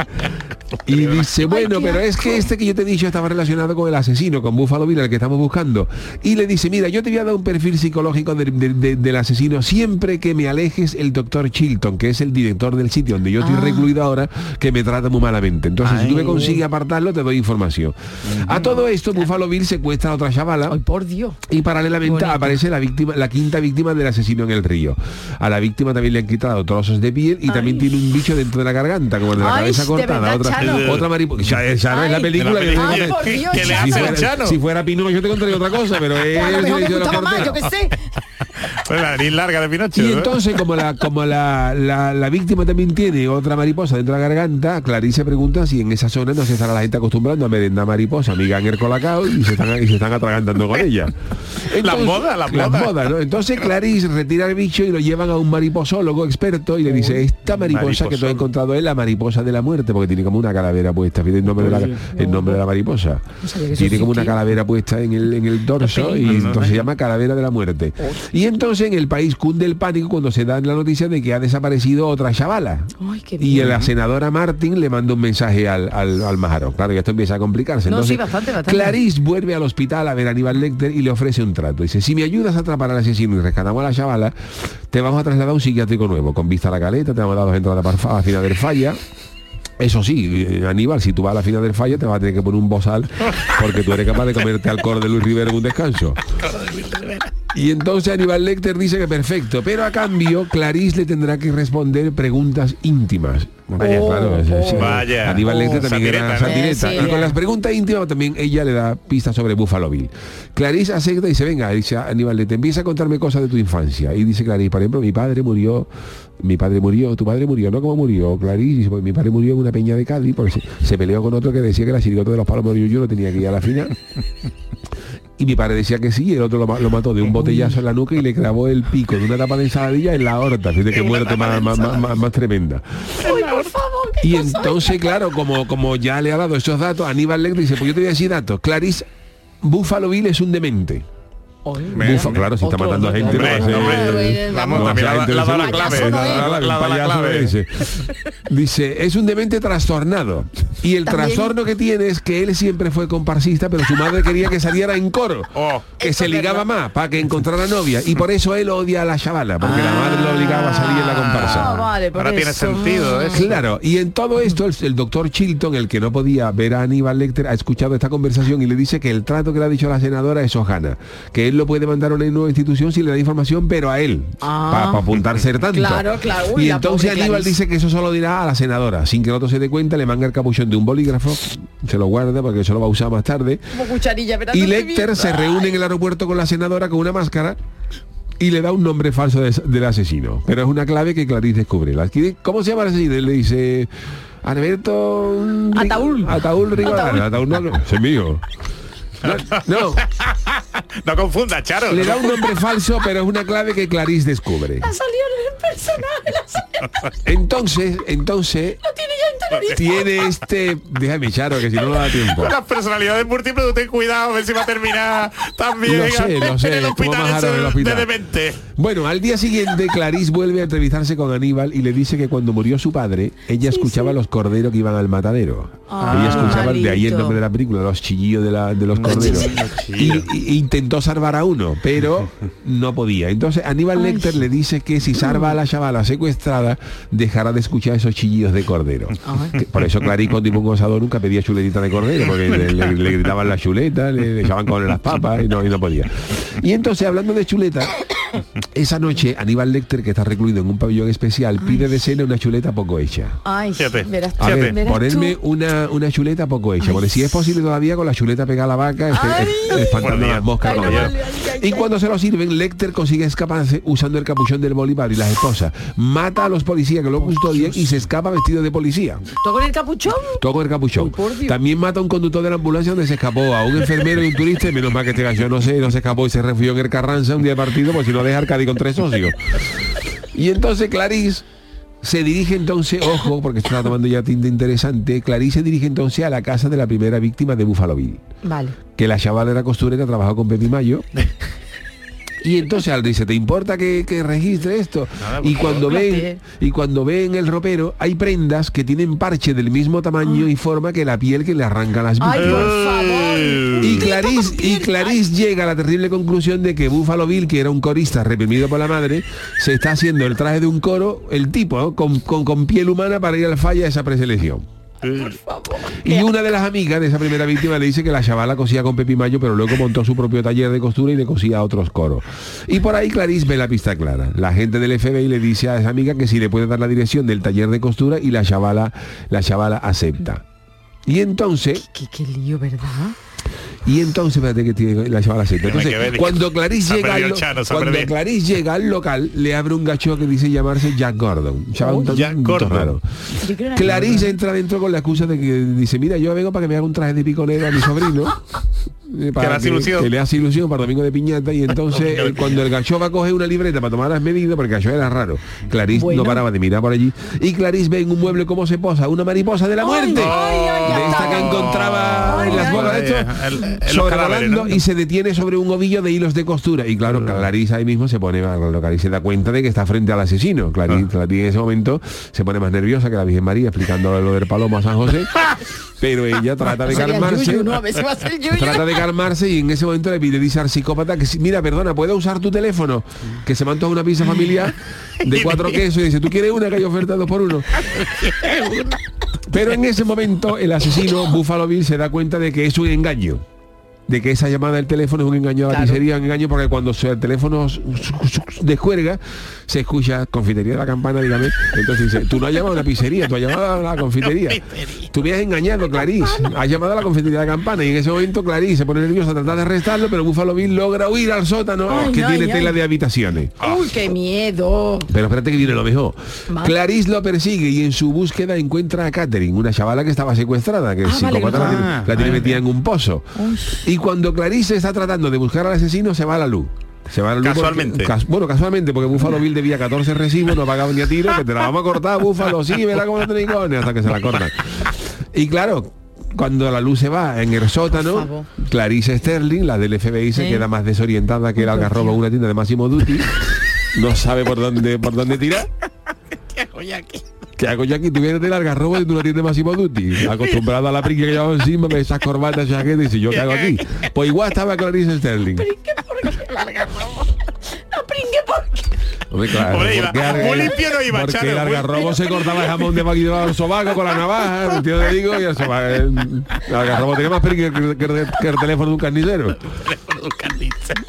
Y dice, bueno, ay, pero asco. Es que este que yo te he dicho estaba relacionado con el asesino, con Buffalo Bill, el que estamos buscando. Y le dice, mira, yo te voy a dar un perfil psicológico de, de, de, del asesino siempre que me alejes el doctor Chilton, que es el director del sitio donde yo estoy ah. recluido ahora, que me trata muy malamente. Entonces, ay. si tú me consigues apartarlo, te doy información. Uh-huh. A todo esto, claro. Buffalo Bill secuestra a otra chavala.
Ay, por Dios.
Y paralelamente Bonito. aparece la víctima, la quinta víctima del asesino en el río. A la víctima también le han quitado trozos de piel y ay. también tiene un bicho dentro de la garganta, como de la ay, cabeza cortada. Verdad, otra, otra mariposa. Ya, ya no es la película, la película que, ay, por Dios, que le hace si fuera, Chano. Si fuera Pinocho yo te contaría otra cosa, pero es
más, yo qué sé.
Pues la nariz larga de Pinocho.
Y entonces, como la como la, la, la víctima también tiene otra mariposa dentro de la garganta, Clarice pregunta si en esa zona no se estará la gente acostumbrando a merendar mariposa, mi ganger colacao, y se están y se están atragantando con ella. Entonces,
la moda, la moda.
La moda, ¿no? Entonces Clarice retira el bicho y lo llevan a un mariposólogo experto y le dice, esta mariposa Mariposol. que tú has encontrado es la mariposa de la muerte, porque tiene como una calavera puesta, el nombre de la, el nombre de la mariposa. No tiene como una calavera puesta en el, en el dorso y entonces se llama calavera de la muerte. Y entonces en el país cunde el pánico cuando se da la noticia de que ha desaparecido otra chavala.
Ay, qué
y la senadora Martin le manda un mensaje al, al, al Majaro. Claro que esto empieza a complicarse. Entonces,
no, sí, bastante, bastante.
Clarice vuelve al hospital a ver a Aníbal Lecter y le ofrece un trato. Dice, si me ayudas a atrapar al asesino y rescatamos a la chavala, te vamos a trasladar a un psiquiátrico nuevo. Con vista a la caleta, te vamos a dar dos entradas para la final del Falla. Eso sí, Aníbal, si tú vas a la final del Falla te vas a tener que poner un bozal porque tú eres capaz de comerte al coro de Luis Rivera en un descanso. Y entonces Aníbal Lecter dice que perfecto, pero a cambio Clarice le tendrá que responder preguntas íntimas. Vaya, oh, claro, oh, sí,
vaya.
Aníbal Lecter oh, también era satireta.
Eh, sí,
y con las preguntas íntimas también ella le da pistas sobre Buffalo Bill. Clarice acepta y dice, venga, dice Aníbal Lecter, empieza a contarme cosas de tu infancia. Y dice Clarice, por ejemplo, mi padre murió, mi padre murió, tu padre murió, ¿no? ¿Cómo murió? Clarice dice, pues mi padre murió en una peña de Cádiz porque se, se peleó con otro que decía que la chirigota de los palos de yo no tenía que ir a la final. Y mi padre decía que sí, y el otro lo, lo mató de un botellazo en la nuca y le clavó el pico de una tapa de ensaladilla en la aorta. Fíjate qué muerte más, más, más, más tremenda.
Uy, por favor,
y entonces, claro, como, como ya le ha dado esos datos, Aníbal Lecter dice, pues yo te voy a decir datos. Clarice, Buffalo Bill es un demente. Bufa, claro, si está matando a gente,
hombre,
no va a
ser, vamos, también la, la, la, la clave, la clave.
Dice, dice, es un demente trastornado y el ¿también? Trastorno que tiene es que él siempre fue comparsista, pero su madre quería que saliera en coro, oh, que se ligaba más para que encontrara novia y por eso él odia a la chavala, porque ah, la madre lo obligaba a salir en la comparsa.
Ah, vale,
ahora eso. Tiene sentido, ¿eh?
Claro, y en todo esto el, el doctor Chilton, el que no podía ver a Aníbal Lecter, ha escuchado esta conversación y le dice que el trato que le ha dicho la senadora es hojana, que él lo puede mandar a una nueva institución si le da información, pero a él, ah, para pa apuntar ser tanto.
Claro, claro. Uy,
y entonces Aníbal Clarice dice que eso solo dirá a la senadora, sin que el otro se dé cuenta, le manga el capuchón de un bolígrafo, se lo guarda porque eso lo va a usar más tarde.
Como cucharilla,
y Lecter se reúne en el aeropuerto con la senadora con una máscara y le da un nombre falso de, del asesino. Pero es una clave que Clarice descubre. ¿Cómo se llama el asesino? Él le dice... Alberto...
Ataúl.
Ataúl Rigoral. Ataúl no, no, es mío. No, no.
No confunda, Charo.
Le da un nombre falso, pero es una clave que Clarice descubre.
Ha salido en el personaje.
Entonces, entonces...
Lo tiene ya interiorizado.
Tiene este... Déjame, Charo, que si no, no da tiempo.
Las personalidades múltiples, tú ten cuidado, a ver si va a terminar también.
Lo sé, lo sé.
En el hospital,
en el hospital.
De demente.
Bueno, al día siguiente, Clarice vuelve a entrevistarse con Aníbal y le dice que cuando murió su padre, ella sí, escuchaba sí. los corderos que iban al matadero. Ah, ella escuchaba, malito. De ahí el nombre de la película, los chillillos de, la, de los corderos. Y, y intentó salvar a uno, pero no podía. Entonces Aníbal Lecter le dice que si salva a la chavala secuestrada, dejará de escuchar esos chillidos de cordero. Que, por eso Clarice, con tipo un gozador, nunca pedía chuletita de cordero, porque le, le, le gritaban la chuleta, le, le echaban con las papas y no, y no podía. Y entonces, hablando de chuleta, esa noche Aníbal Lecter, que está recluido en un pabellón especial, ay, pide de cena una chuleta poco hecha.
Ay, verás
a ver, verás ponerme una, una chuleta poco hecha, ay, porque si es posible todavía con la chuleta pegada a la vaca, espantando las moscas.
Ay, no, vale,
y cuando se lo sirven, Lecter consigue escaparse usando el capuchón del Bolívar y las esposas. Mata a los policías que lo custodian y se escapa vestido de policía.
¿Todo con el capuchón?
Todo con el capuchón. También mata a un conductor de la ambulancia donde se escapó, a un enfermero y un turista, y menos mal que este gallo no sé, no se escapó y se refugió en el Carranza un día de partido, porque si no deja Arcadi con tres socios. Y entonces Clarís se dirige entonces, ojo, porque está tomando ya tinta interesante, Clarís se dirige entonces a la casa de la primera víctima de Buffalo Bill.
Vale.
Que la chavala era costurera, trabajó con Pepi Mayo. Y entonces al dice, ¿te importa que, que registre esto? Nada, y cuando ven y cuando ven el ropero, hay prendas que tienen parche del mismo tamaño y forma que la piel que le arranca las víctimas.
Ay, por favor.
Y Clarís, y Clarís llega a la terrible conclusión de que Buffalo Bill, que era un corista reprimido por la madre, se está haciendo el traje de un coro, el tipo, ¿no? con, con, con piel humana para ir al falla a esa preselección.
Por favor.
Y una de las amigas de esa primera víctima le dice que la chavala cosía con Pepi Mayo, pero luego montó su propio taller de costura y le cosía a otros coros. Y por ahí Clarís ve la pista clara. La gente del F B I le dice a esa amiga que si le puede dar la dirección del taller de costura, y la chavala, la chavala acepta. Y entonces...
¿Qué, qué, qué lío, ¿verdad?
Y entonces, espérate que tiene la chavala acepta. Entonces, cuando Clarís llega al, Chano, cuando Clarís llega al local, le abre un gacho que dice llamarse Jack Gordon. Chaval, oh, un Jack Gordon. Raro. Clarís entra dentro con la excusa de que dice, mira, yo vengo para que me haga un traje de piconero a mi sobrino. Para que, que, que le hace ilusión para domingo de piñata. Y entonces eh, cuando el gacho va a coger una libreta para tomar las medidas, porque el gacho era raro, Clarís bueno. no paraba de mirar por allí, y Clarís ve en un mueble cómo se posa una mariposa de la muerte, ay, ay, ay, de esta que encontraba ay, en las bolas de esto, sobrevolando, ¿no? Y se detiene sobre un ovillo de hilos de costura. Y claro, Clarís ahí mismo se pone, Clarís se da cuenta de que está frente al asesino. Clarís, Clarís en ese momento se pone más nerviosa que la Virgen María explicándole lo del palomo a San José, pero ella trata de calmarse,
yuyu, ¿no? A ver si va a ser yuyu.
trata de calmarse, y en ese momento le dice al psicópata que mira, perdona, ¿puedo usar tu teléfono? Que se me antoja una pizza familiar de cuatro quesos, y dice, ¿tú quieres una que hay oferta dos por uno? Pero en ese momento el asesino Buffalo Bill se da cuenta de que es un engaño, de que esa llamada del teléfono es un engaño a la claro. pizzería, un engaño, porque cuando el teléfono descuelga se escucha confitería de la campana, dígame. Entonces dice, tú no has llamado a una pizzería, tú has llamado a la confitería. Tú me has engañado, Clarís. Has llamado a la confitería de la campana. Y en ese momento Clarís se pone nerviosa a tratar de arrestarlo, pero Buffalo Bill logra huir al sótano, ay, que ay, tiene ay. tela de habitaciones.
Uy, qué miedo.
Pero espérate que viene lo mejor. ¿Más? Clarís lo persigue y en su búsqueda encuentra a Catherine, una chavala que estaba secuestrada, que ah, el psicópata vale, la, ah, la tiene metida en un pozo. Uy. Y cuando Clarís está tratando de buscar al asesino, se va a la luz. Se va a la luz
casualmente.
Porque, cas, bueno, casualmente, porque Buffalo Bill debía catorce recibos, no pagaba ni a tiro, que te la vamos a cortar, Buffalo, sí, verá cómo no tenéis cojones, hasta que se la cortan. Y claro, cuando la luz se va en el sótano, Clarice Sterling, la del F B I, se ¿Eh? queda más desorientada que el algarrobo en una tienda de Massimo Dutti. No sabe por dónde por dónde tirar.
¿Qué hago ya aquí?
¿Qué hago yo aquí? Tú vienes del algarrobo de una tienda de Massimo Dutti, acostumbrada a la pringue que llevaba encima, esas corbatas, chaquetas, y dice, ¿yo qué hago aquí? Pues igual estaba Clarice Sterling.
¿Pringue por qué el algarrobo? No, pringue por qué.
Hombre, claro,
Hombre, iba, muy limpio no iba,
porque
Charo,
el algarrobo se cortaba el jamón de aquí debajo del sobaco con la navaja, ¿me te digo? Y el, sobaco, el, el algarrobo tenía más pringue que, que, que, que el teléfono de un carnicero.
El teléfono de un carnicero.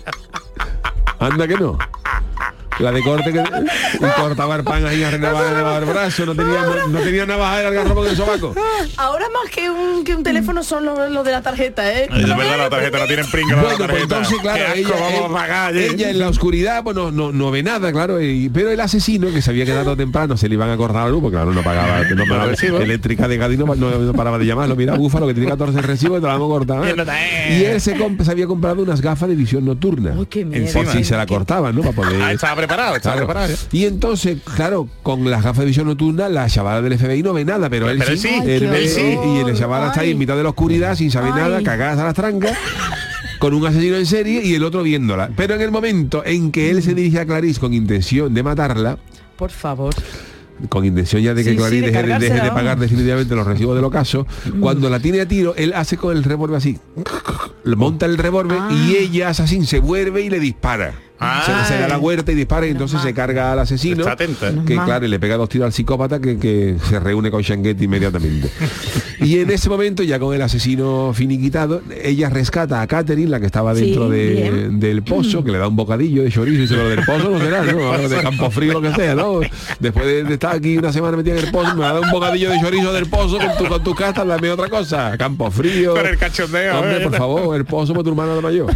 Anda que no. La de corte que y cortaba el pan ahí a renovar el brazo, no tenía no, no tenía navaja el algarrobo del sobaco.
Ahora más que un que un teléfono son los lo de la tarjeta, ¿eh?
Es verdad, la tarjeta la tienen pringa.
Bueno, la pues entonces, claro, ella, vamos a pagar, ¿eh? Ella en la oscuridad pues no, no, no ve nada, claro, y, pero el asesino, que se había quedado temprano, se le iban a cortar la luz, porque claro, no pagaba, no pagaba eléctrica de Cádiz, no, no, no paraba de llamarlo, mira, Búfalo, que tiene catorce recibos y te la vamos a cortar, ¿eh? Y él se, se había comprado unas gafas de visión nocturna.
Uy, qué miedo.
Por si se la cortaban, ¿no? Para poder...
Ah, estaba preparado, estaba claro. preparado.
Y entonces, claro, con las gafas de visión nocturna, la chavala del F B I no ve nada, pero él
pero
sí,
sí.
Él ve, sí. Y el chavala está ahí en mitad de la oscuridad, sin saber Ay. nada, cagadas a las trancas, con un asesino en serie y el otro viéndola. Pero en el momento en que él se dirige a Clarís con intención de matarla,
por favor,
con intención ya de que sí, Clarís sí, de deje, deje de pagar definitivamente los recibos del ocaso, mm. cuando la tiene a tiro, él hace con el revólver así, monta el revólver ah. y ella, asesín, se vuelve y le dispara. se, se da la huerta y dispara y entonces se carga al asesino.
Está atenta.
Que claro, y le pega dos tiros al psicópata que, que se reúne con Changuetti inmediatamente. Y en ese momento, ya con el asesino finiquitado, ella rescata a Catherine, la que estaba dentro
Sí,
de, del pozo, que le da un bocadillo de chorizo y dice, lo del pozo no será, ¿no? De Campofrío, lo que sea, ¿no? Después de, de estar aquí una semana metida en el pozo, me va a dar un bocadillo de chorizo del pozo con tu, con tu casta, dame otra cosa. Campofrío.
Con el cachondeo.
Hombre,
¿eh?
por favor, el pozo para tu hermana la mayor.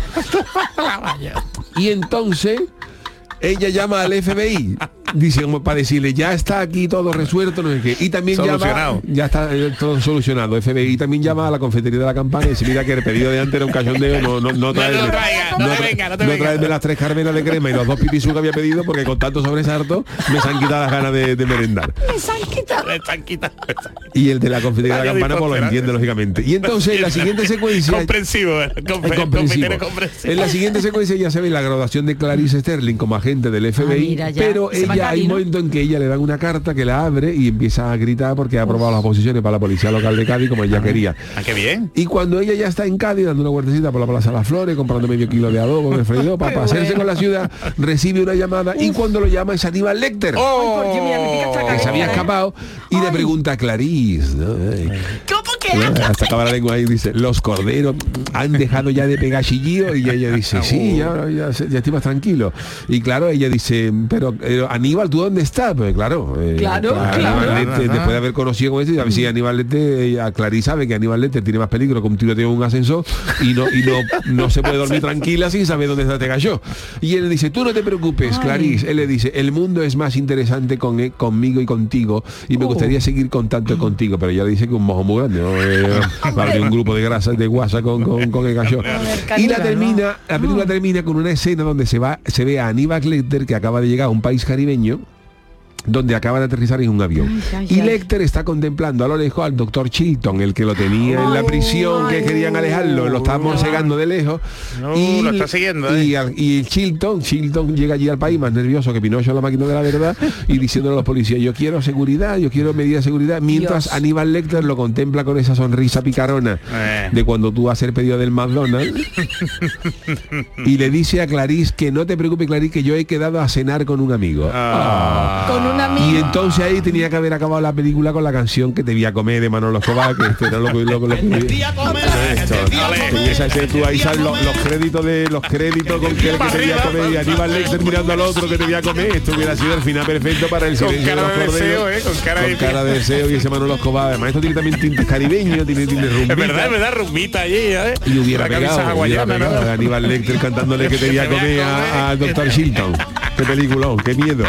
Y entonces ella llama al F B I, dice como para decirle, ya está aquí todo resuelto, no sé qué. Y también llama, ya está eh, todo solucionado. F B I también llama a la confitería de la Campana y dice, mira que el pedido de antes era un cachondeo, no, no, no traerme,
no, no, traiga, no,
no,
te venga, no te
no
venga.
traerme las tres carmenas de crema y los dos pipisú que había pedido, porque con tanto sobresalto me se han quitado las ganas de, de merendar.
Me se han quitado.
Me están quitando.
Y el de la confitería de la Campana pues lo entiende, lógicamente. Y entonces en la siguiente secuencia...
Comprensivo, eh, compre-
es comprensivo.
compre- comprensivo.
En la siguiente secuencia ya se ve la graduación de Clarice Sterling como agente del F B I,
Ah, mira, ya.
pero
Se va
ella hay
Cali,
un
¿no?
momento en que ella le dan una carta que la abre y empieza a gritar porque ha aprobado las oposiciones para la policía local de Cádiz como ella quería.
Ah, qué bien.
Y cuando ella ya está en Cádiz dando una vueltecita por la Plaza de las Flores, comprando medio kilo de adobo, de freído, para pasearse con la ciudad, recibe una llamada y cuando lo llama es Aníbal Lecter.
Oh,
Ay, por Dios, mira, me pica esta
Que
cabeza.
se había escapado y le pregunta a Clarice, ¿no? Ay,
¿Cómo que?
¿no? Hasta acaba la lengua ahí y dice, los corderos han dejado ya de pegar chillío, y ella dice, sí, ya, ya, ya estoy más tranquilo. Y claro, ella dice, pero eh, Aníbal, ¿tú dónde estás? Pues claro, eh,
Claro,
Aníbal
claro.
Lecter, después de haber conocido con eso, y a ver si Aníbal Lecter, ella, Clarice sabe que Aníbal Lecter tiene más peligro que un tiroteo en un ascensor y no y no no se puede dormir tranquila sin saber dónde está este gallo. Y él le dice, tú no te preocupes, Clarice. Él le dice, el mundo es más interesante con, eh, conmigo y contigo y me
Oh.
gustaría seguir contacto contigo, pero ella le dice que un mojo muy grande, ¿no? Eh, va a abrir un grupo de grasas de guasa con, con, con el gallo. Y la termina, la película termina con una escena donde se va, se ve a Aníbal Lecter, que acaba de llegar a un país caribeño, donde acaba de aterrizar en un avión.
Ay, ay,
y
ay.
Lecter está contemplando a lo lejos al doctor Chilton, el que lo tenía en la prisión, que querían alejarlo, lo estaban monsegando de lejos.
No,
y
lo está siguiendo, ¿eh?
y, al- y Chilton, Chilton llega allí al país más nervioso que Pinocho en la máquina de la verdad y diciéndole a los policías, yo quiero seguridad, yo quiero medidas de seguridad, mientras
Dios.
Aníbal Lecter lo contempla con esa sonrisa picarona
Eh.
de cuando tú vas a hacer pedido del McDonald's y le dice a Clarice que no te preocupes, Clarice, que yo he quedado a cenar con un amigo.
Ah.
Con un amigo.
Y entonces ahí tenía que haber acabado la película con la canción que te voy a comer de Manolo Escobar, que este era lo que lo, lo, lo, esto. Y esa escena, tú ahí sabes los, los créditos de los créditos con que el que te voy a comer y Aníbal Lecter mirando al otro que te voy a comer. Esto hubiera sido el final perfecto para el
Con
silencio
cara
de
de
los
deseo,
corderos.
¿eh? Con cara de-
Con cara de deseo y ese Manolo Escobar. Además esto tiene también tintes caribeños, tiene tintes rumbita.
Es verdad, es verdad, rumbita allí, ¿eh?
Y hubiera
La camisa
pegado, hubiera
hawaiana,
pegado
¿no?
a Aníbal Lecter cantándole que te voy a comer a- al doctor Chilton. Qué peliculón, qué miedo.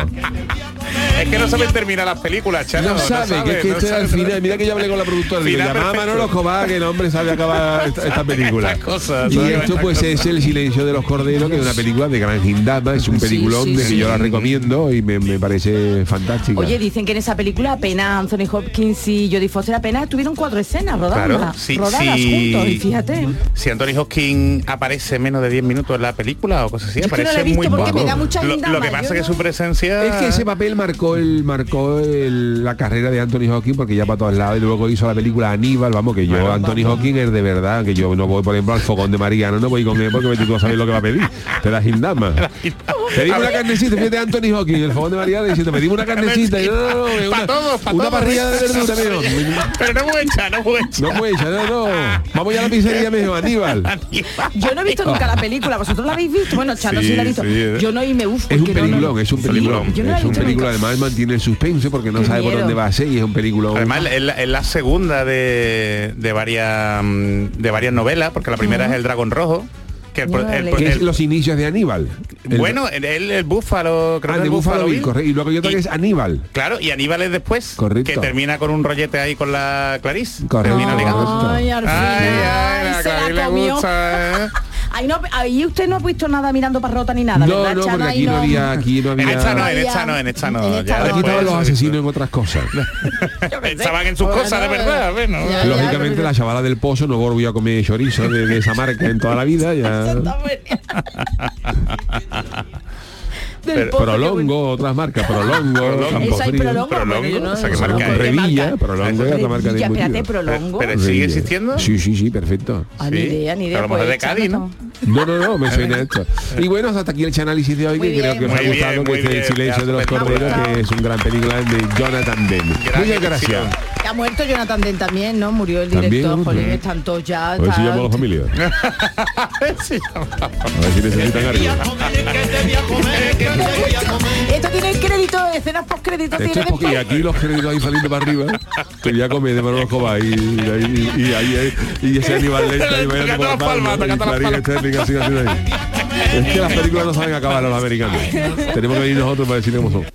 Es que no saben terminar las películas, Chano.
No sabe, que es que
no
esto es al
sabe.
final. Mira que yo hablé con la productora, digo,
Final
llamaba a
perfecto.
Manolo Escobar, que el hombre sabe acabar esta, esta película.
Estas cosas,
Y
¿sabes?
esto
Estas
pues
cosas.
es El silencio de los corderos, que es una película de gran gindama, es un
Sí,
peliculón
sí,
de que
sí.
yo la recomiendo y me, me parece fantástica.
Oye, dicen que en esa película apenas Anthony Hopkins y Jodie Foster apenas tuvieron cuatro escenas rodadas,
Claro, sí,
rodadas
sí.
juntos, y fíjate.
Si Anthony Hopkins aparece menos de diez minutos en la película o cosas así,
Yo es que no
aparece
la he visto
muy
porque
poco.
me da mucha
lo,
guindama,
lo que pasa
yo
es que
no-
su presencia...
Es que ese papel marcó el marcó el- la carrera de Anthony Hopkins, porque ya para todos lados, y luego hizo la película Aníbal, vamos, que yo,
Bueno,
Anthony Hopkins es de verdad, que yo no voy, por ejemplo, al fogón de Mariano, no voy con él porque tú no sabes lo que va a pedir. Te da gindama. Pedimos una carnecita, fíjate Anthony Hopkins, el fogón de Mariano, diciendo, pedimos una carnecita, y no, no, no,
Pa'
una,
todos, pa'
una
todos.
parrilla de verdura, mejor.
Pero no mucha, no mucha.
No mucha, no, no. Vamos ya a la pizzería mejor, Aníbal.
Yo no he visto nunca la película, vosotros la habéis visto, bueno, Chano sí,
Sí,
la ha visto.
sí, eh.
Yo no y me uf,
Es un
porque no, no-
peliculón, es un peliculón.
Yo no la he
Es un
visto
película,
nunca.
además mantiene el suspense porque no
Qué
sabe por
miedo.
dónde va a ser y es un película.
Además es la, es la segunda de, de varias mm, de varias novelas, porque la primera es El Dragón Rojo, que el,
Yo no la
el-
leí.
que es
el-
los inicios de Aníbal. El-
bueno, el, el, el búfalo, creo
Ah,
que
de
el
Buffalo Bill,
Bill.
correcto. Y luego hay otra que es Aníbal.
Claro, y Aníbal es después,
Correcto.
que termina con un rollete ahí con la Clarice.
Correcto.
Termina ligando.
Ay, al final,
Ay, ay, la
se la
Clarice le
comió.
gusta, ¿eh?
Ahí, no, ahí usted no ha visto nada mirando para rota ni nada,
No,
¿verdad,
no,
Chano?
porque
Ahí
aquí no había, aquí no
En
había.
esta no, en
Vaya.
esta no, en esta no.
En
ya
esta no.
Aquí
después,
estaban los
eso,
asesinos en otras cosas.
Estaban en sus
Bueno,
cosas de verdad, bueno.
ya, ya,
Lógicamente
pero-
la chavala del pozo no volvió a comer chorizo de, de esa marca en toda la vida. Ya.
Del pozo,
Prolongo, otras marcas, Prolongo, Campo
Esa y
Frío.
Prolongo,
Prolongo,
bueno, yo no-
o sea, ¿qué
no
marca
sé
es?
qué
Revilla,
marca.
Prolongo es otra marca de
Revilla, espérate,
embutido.
Prolongo.
Pero sigue existiendo.
Sí, sí, sí, perfecto.
Ah, ni idea, ni idea.
A lo mejor
pues,
de Cádiz,
Chano,
¿no?
No, no, no, me suena esto. Y bueno, hasta aquí el análisis de hoy,
Muy
que creo
bien,
que os
muy
ha
bien,
gustado, que
muy
es El
bien,
silencio de los
ya,
corderos,
perfecto.
que es un gran película de Jonathan Demme. Muchas gracias.
Que ha muerto Jonathan Demme también, ¿no? Murió el
También,
director,
¿no?
jolín, están todos ya.
A ver si
está-
llamo a la familia.
Sí.
A ver si necesitan algo.
Esto tiene crédito, escenas post créditos.
Esto es porque aquí los créditos ahí saliendo para arriba. Quería comer de Manolo Escobar y, y, y, y ahí y ese Aníbal Lecter ahí bailando
Tocando
por
las palmas,
y
tocando las
Clarín Sterling así, así, ahí. Es que las películas no saben acabar a los americanos. Tenemos que venir nosotros para decir cómo son.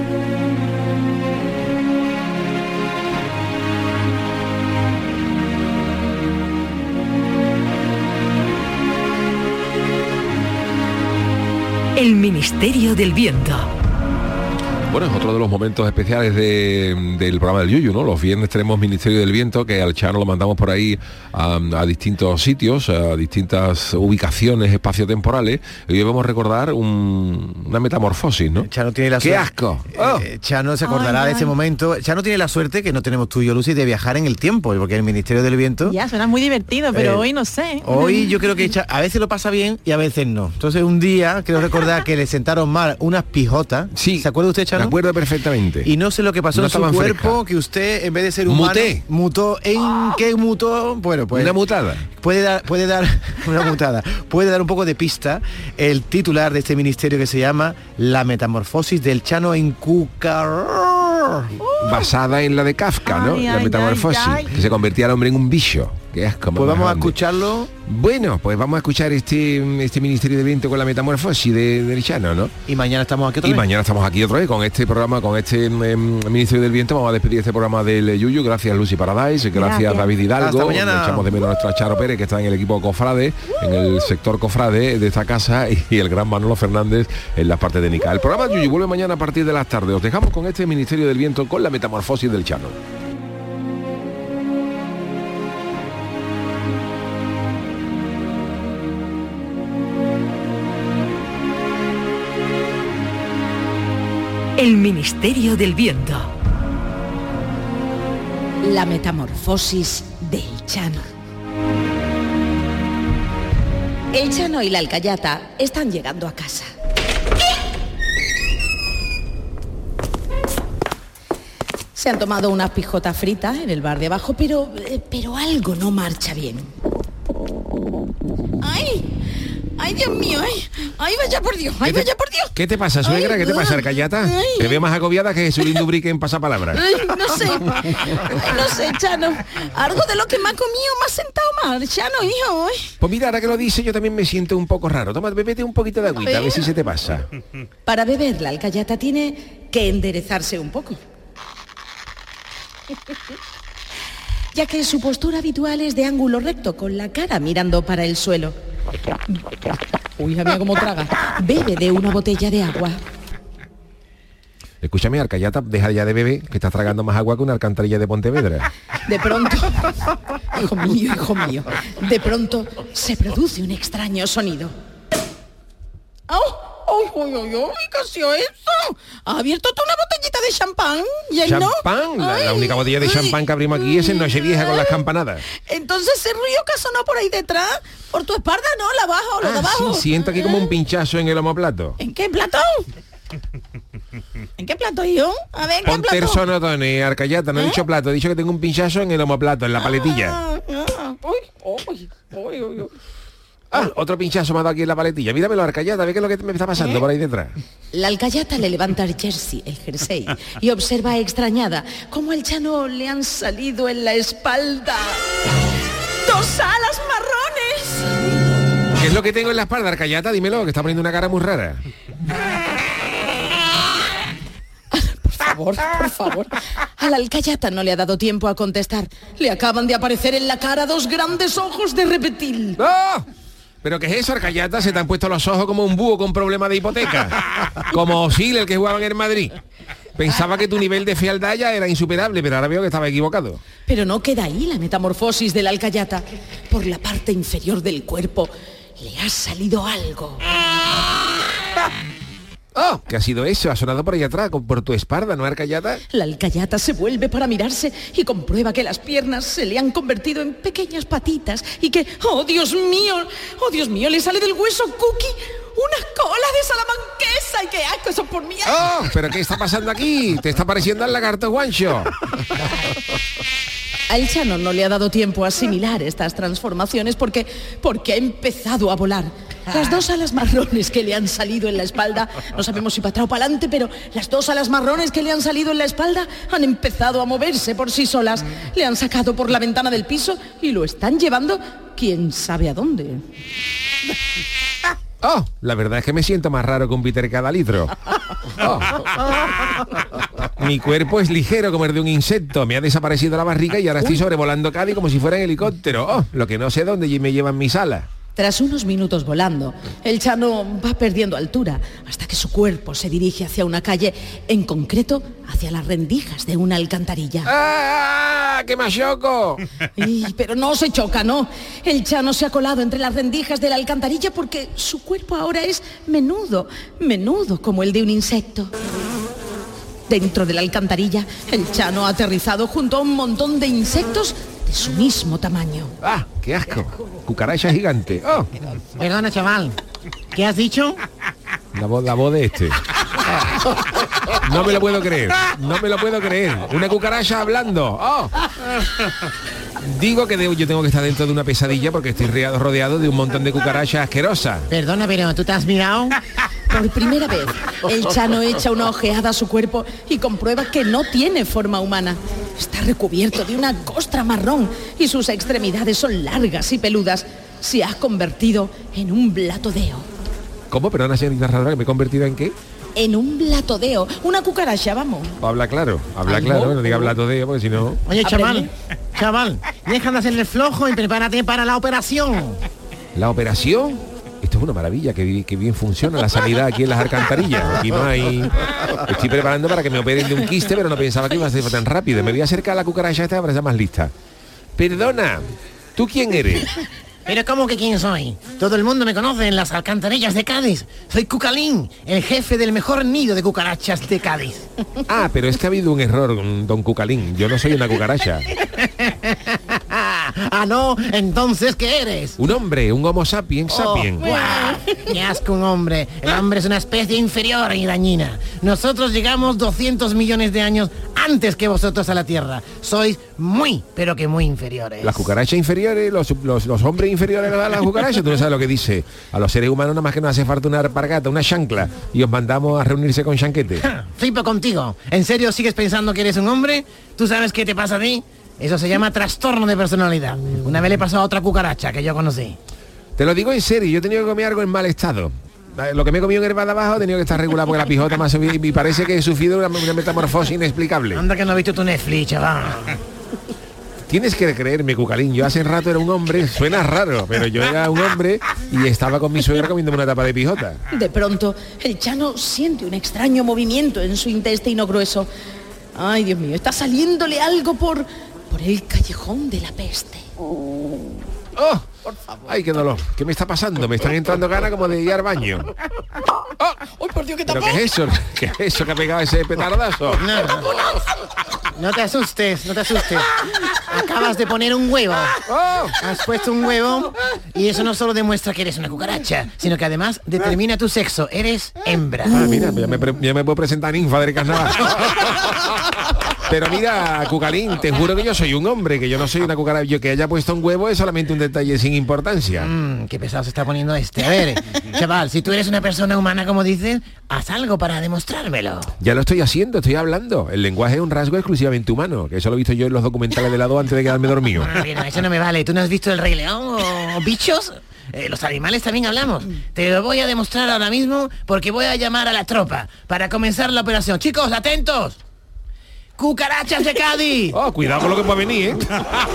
El Ministerio del Viento.
Bueno, es otro de los momentos especiales de- del programa del Yuyu, ¿no? Los viernes tenemos Ministerio del Viento, que al Chano lo mandamos por ahí a, a distintos sitios, a distintas ubicaciones espaciotemporales. Y hoy vamos a recordar un- una metamorfosis, ¿no?
Chano tiene la
¡Qué
suerte-
asco!
Eh,
¡Oh!
Chano se acordará
Ay,
de ese
ay.
momento. Chano tiene la suerte, que no tenemos tú y yo, Lucy, de viajar en el tiempo, porque el Ministerio del Viento...
Ya, suena muy divertido, pero
Eh,
hoy no sé.
Hoy yo creo que Cha- a veces lo pasa bien y a veces no. Entonces un día quiero recordar que le sentaron mal unas pijotas.
Sí.
¿Se acuerda usted, Chano?
Me acuerdo perfectamente.
Y no sé lo que pasó
No
en su
estaban
cuerpo,
frescas.
que usted en vez de ser humano
Muté.
mutó. ¿En qué mutó? Bueno, pues
Una mutada.
puede dar puede dar una mutada. Puede dar un poco de pista el titular de este ministerio, que se llama La metamorfosis del Chano en Cucar.
Basada en la de Kafka, ¿no?
Ay,
la
ay,
metamorfosis,
ay, ay.
que se convertía al hombre en un bicho. Qué asco,
Pues
más
vamos a
grande.
escucharlo
Bueno, pues vamos a escuchar este, este Ministerio del Viento con la metamorfosis de, del Chano, ¿no?
y mañana estamos aquí otra
Y
vez.
mañana estamos aquí otra vez con este programa, con este em, Ministerio del Viento. Vamos a despedir este programa del Yuyu. Gracias Lucy Paradise, gracias,
Gracias.
David Hidalgo.
Hasta mañana.
Le echamos de menos a nuestra Charo Pérez, que está en el equipo Cofrade, en el sector Cofrade de esta casa, y el gran Manolo Fernández en la parte técnica. El programa Yuyu vuelve mañana a partir de las tardes. Os dejamos con este Ministerio del Viento con la metamorfosis del Chano.
El Ministerio del Viento.
La metamorfosis del Chano. El Chano y la Alcayata están llegando a casa. Se han tomado unas pijotas fritas en el bar de abajo, pero, eh, pero algo no marcha bien. ¡Ay! ¡Ay, Dios mío! ¡Ay! ¡Ay, vaya por Dios! ¡Ay,
¿Qué te-
vaya por Dios!
¿Qué te pasa, suegra?
Ay,
¿Qué te pasa,
ay,
Alcayata?
ay.
Te veo más agobiada que Jesulín Dubrique en Pasapalabra.
Ay, no sé, Ay, no sé, Chano. Algo de lo que me ha comido me ha sentado mal, Chano, hijo. Ay.
Pues mira, ahora que lo dice, yo también me siento un poco raro. Toma, bébete un poquito de agüita, a ver si se te pasa.
Para beber, la Alcayata tiene que enderezarse un poco. Ya que su postura habitual es de ángulo recto, con la cara mirando para el suelo. Uy, hija mía, cómo traga. Bebe de una botella de agua.
Escúchame, Alcayata, deja ya de beber, que estás tragando más agua que una alcantarilla de Pontevedra.
De pronto, hijo mío, hijo mío, de pronto se produce un extraño sonido. ¡Oh! ¡Ay, ay, ay, ay! ¿Qué ha sido eso? ¿Ha abierto tú una botellita de champán? ¿Y él no?
¿Champán? La, la
Ay,
única botella de
ay.
champán que abrimos aquí es en Nochevieja con las campanadas.
Entonces ese ruido que ha sonado por ahí detrás, por tu espalda, ¿no? La abajo, lo de
Ah,
abajo.
sí, siento aquí como un pinchazo en el omoplato.
¿En qué plato? ¿En qué plato, hijo? A ver, ¿en qué
Ponte
plato?
el sonotone, Arcayata, no he dicho plato, he dicho que tengo un pinchazo en el omoplato, en la paletilla.
Ah, ah, uy, uy, uy, uy, uy.
Ah, otro pinchazo me ha dado aquí en la paletilla. Míramelo, Arcayata, ve qué es lo que me está pasando
¿Eh?
por ahí detrás.
La Alcayata le levanta el jersey, el jersey, y observa extrañada cómo al Chano le han salido en la espalda dos alas marrones.
¿Qué es lo que tengo en la espalda, Arcayata? Dímelo, que está poniendo una cara muy rara.
Por favor, por favor. A la Alcayata no le ha dado tiempo a contestar. Le acaban de aparecer en la cara dos grandes ojos de reptil.
¡No! ¿Pero qué es eso, Arcayata? Se te han puesto los ojos como un búho con problema de hipoteca. Como Osil, el que jugaba en el Madrid. Pensaba que tu nivel de fealdad ya era insuperable, pero ahora veo que estaba equivocado.
Pero no queda ahí la metamorfosis de la Alcayata. Por la parte inferior del cuerpo le ha salido algo.
Oh, ¿qué ha sido eso? Ha sonado por allá atrás, por tu espalda, ¿no, Arcayata?
La alcayata se vuelve para mirarse y comprueba que las piernas se le han convertido en pequeñas patitas y que, oh Dios mío, oh Dios mío, le sale del hueso Cookie una cola de salamanquesa y qué asco, eso por mí.
Oh, ¿pero qué está pasando aquí? ¿Te está pareciendo el lagarto Guancho?
Al Chano no le ha dado tiempo a asimilar estas transformaciones porque, porque ha empezado a volar. Las dos alas marrones que le han salido en la espalda, no sabemos si para atrás o para adelante, pero las dos alas marrones que le han salido en la espalda han empezado a moverse por sí solas. Le han sacado por la ventana del piso y lo están llevando quién sabe a dónde.
Oh, la verdad es que me siento más raro que un Peter cada litro. Oh. Mi cuerpo es ligero como el de un insecto. Me ha desaparecido la barriga y ahora estoy sobrevolando Cádiz como si fuera en helicóptero. Oh, lo que no sé dónde me llevan mis alas.
Tras unos minutos volando, el Chano va perdiendo altura hasta que su cuerpo se dirige hacia una calle, en concreto hacia las rendijas de una alcantarilla.
¡Ah! ¡Qué más choco!
Y, pero no se choca, ¿no? El Chano se ha colado entre las rendijas de la alcantarilla porque su cuerpo ahora es menudo, menudo como el de un insecto. Dentro de la alcantarilla, el Chano ha aterrizado junto a un montón de insectos de su mismo tamaño.
¡Ah, qué asco! Cucaracha gigante. ¡Oh!
Perdona, chaval. ¿Qué has dicho?
La voz, la voz de este. No me lo puedo creer. No me lo puedo creer. Una cucaracha hablando. ¡Oh! Digo que debo, yo tengo que estar dentro de una pesadilla porque estoy rodeado, rodeado de un montón de cucarachas asquerosas.
Perdona, pero ¿tú te has mirado?
Por primera vez, el Chano echa una ojeada a su cuerpo y comprueba que no tiene forma humana. Está recubierto de una costra marrón y sus extremidades son largas y peludas. Se ha convertido en un blatodeo.
¿Cómo? Perdona, señorita Radra, que me he convertido en qué?
En un blatodeo, una cucaracha, vamos.
Habla claro, habla claro, no diga blatodeo porque si no...
Oye, chaval, chaval, deja de hacerle flojo y prepárate para la operación.
¿La operación? Esto es una maravilla, que, que bien funciona la sanidad aquí en las alcantarillas. Aquí no hay... Estoy preparando para que me operen de un quiste, pero no pensaba que iba a ser tan rápido. Me voy a acercar a la cucaracha esta para estar más lista. Perdona, ¿tú quién eres?
Pero ¿cómo que quién soy? Todo el mundo me conoce en las alcantarillas de Cádiz. Soy Cucalín, el jefe del mejor nido de cucarachas de Cádiz.
Ah, pero es que ha habido un error, don Cucalín. Yo no soy una cucaracha.
Ah, no, entonces ¿qué eres?
Un hombre, un homo sapiens sapiens.
Oh, ¡qué asco un hombre! El hombre es una especie inferior y dañina. Nosotros llegamos doscientos millones de años antes que vosotros a la Tierra. Sois muy, pero que muy inferiores.
Las cucarachas inferiores, los, los, los hombres inferiores a las cucarachas, tú no sabes lo que dice. A los seres humanos nada más que nos hace falta una alpargata, una chancla, y os mandamos a reunirse con chanquete.
Flipo contigo. ¿En serio sigues pensando que eres un hombre? ¿Tú sabes qué te pasa a ti? Eso se llama trastorno de personalidad. Una vez le pasó a otra cucaracha que yo conocí.
Te lo digo en serio, yo he tenido que comer algo en mal estado. Lo que me he comido en el bar de abajo he tenido que estar regular porque la pijota me ha subido y parece que he sufrido una, una metamorfosis inexplicable.
Anda que no has visto tu Netflix, chaval.
Tienes que creerme, Cucalín, yo hace rato era un hombre, suena raro, pero yo era un hombre y estaba con mi suegra comiéndome una tapa de pijota.
De pronto, el Chano siente un extraño movimiento en su intestino grueso. Ay, Dios mío, está saliéndole algo por, por el callejón de la peste.
¡Oh! Por favor. ¡Ay, qué dolor! ¿Qué me está pasando? Me están entrando ganas como de ir al baño.
¡Oh! ¡Oh, por Dios, qué
¿Pero qué es eso? ¿Qué es eso que ha pegado ese petardazo?
No, no, no te asustes, no te asustes. Acabas de poner un huevo. Has puesto un huevo y eso no solo demuestra que eres una cucaracha, sino que además determina tu sexo. Eres hembra.
Ah, mira, ya me, ya me puedo presentar ninfa del carnaval. Pero mira, Cucalín, te juro que yo soy un hombre, que yo no soy una cucaracha. Yo que haya puesto un huevo es solamente un detalle sin importancia.
Mm, qué pesado se está poniendo este. A ver, chaval, si tú eres una persona humana como dices, haz algo para demostrármelo.
Ya lo estoy haciendo, estoy hablando. El lenguaje es un rasgo exclusivamente humano, que eso lo he visto yo en los documentales de lado antes de quedarme dormido.
Ah, bien, eso no me vale. ¿Tú no has visto El Rey León o Bichos? Eh, los animales también hablamos. Te lo voy a demostrar ahora mismo porque voy a llamar a la tropa para comenzar la operación. Chicos, atentos. ¡Cucarachas de Cádiz!
Oh, cuidado con lo que puede venir, ¿eh?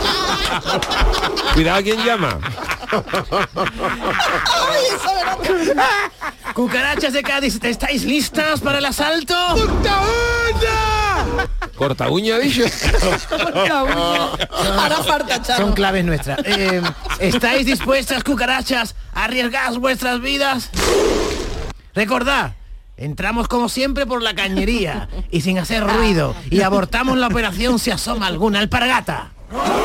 Cuidado a quien llama.
¡Cucarachas de Cádiz! ¿Estáis listas para el asalto?
¡Corta uña! ¿Corta uña, dicho?
Corta uña. Ahora falta, Chano.
Son claves nuestras. Eh, ¿Estáis dispuestas, cucarachas, a arriesgar vuestras vidas? Recordad, Entramos como siempre por la cañería y sin hacer ruido y abortamos la operación si asoma alguna alpargata.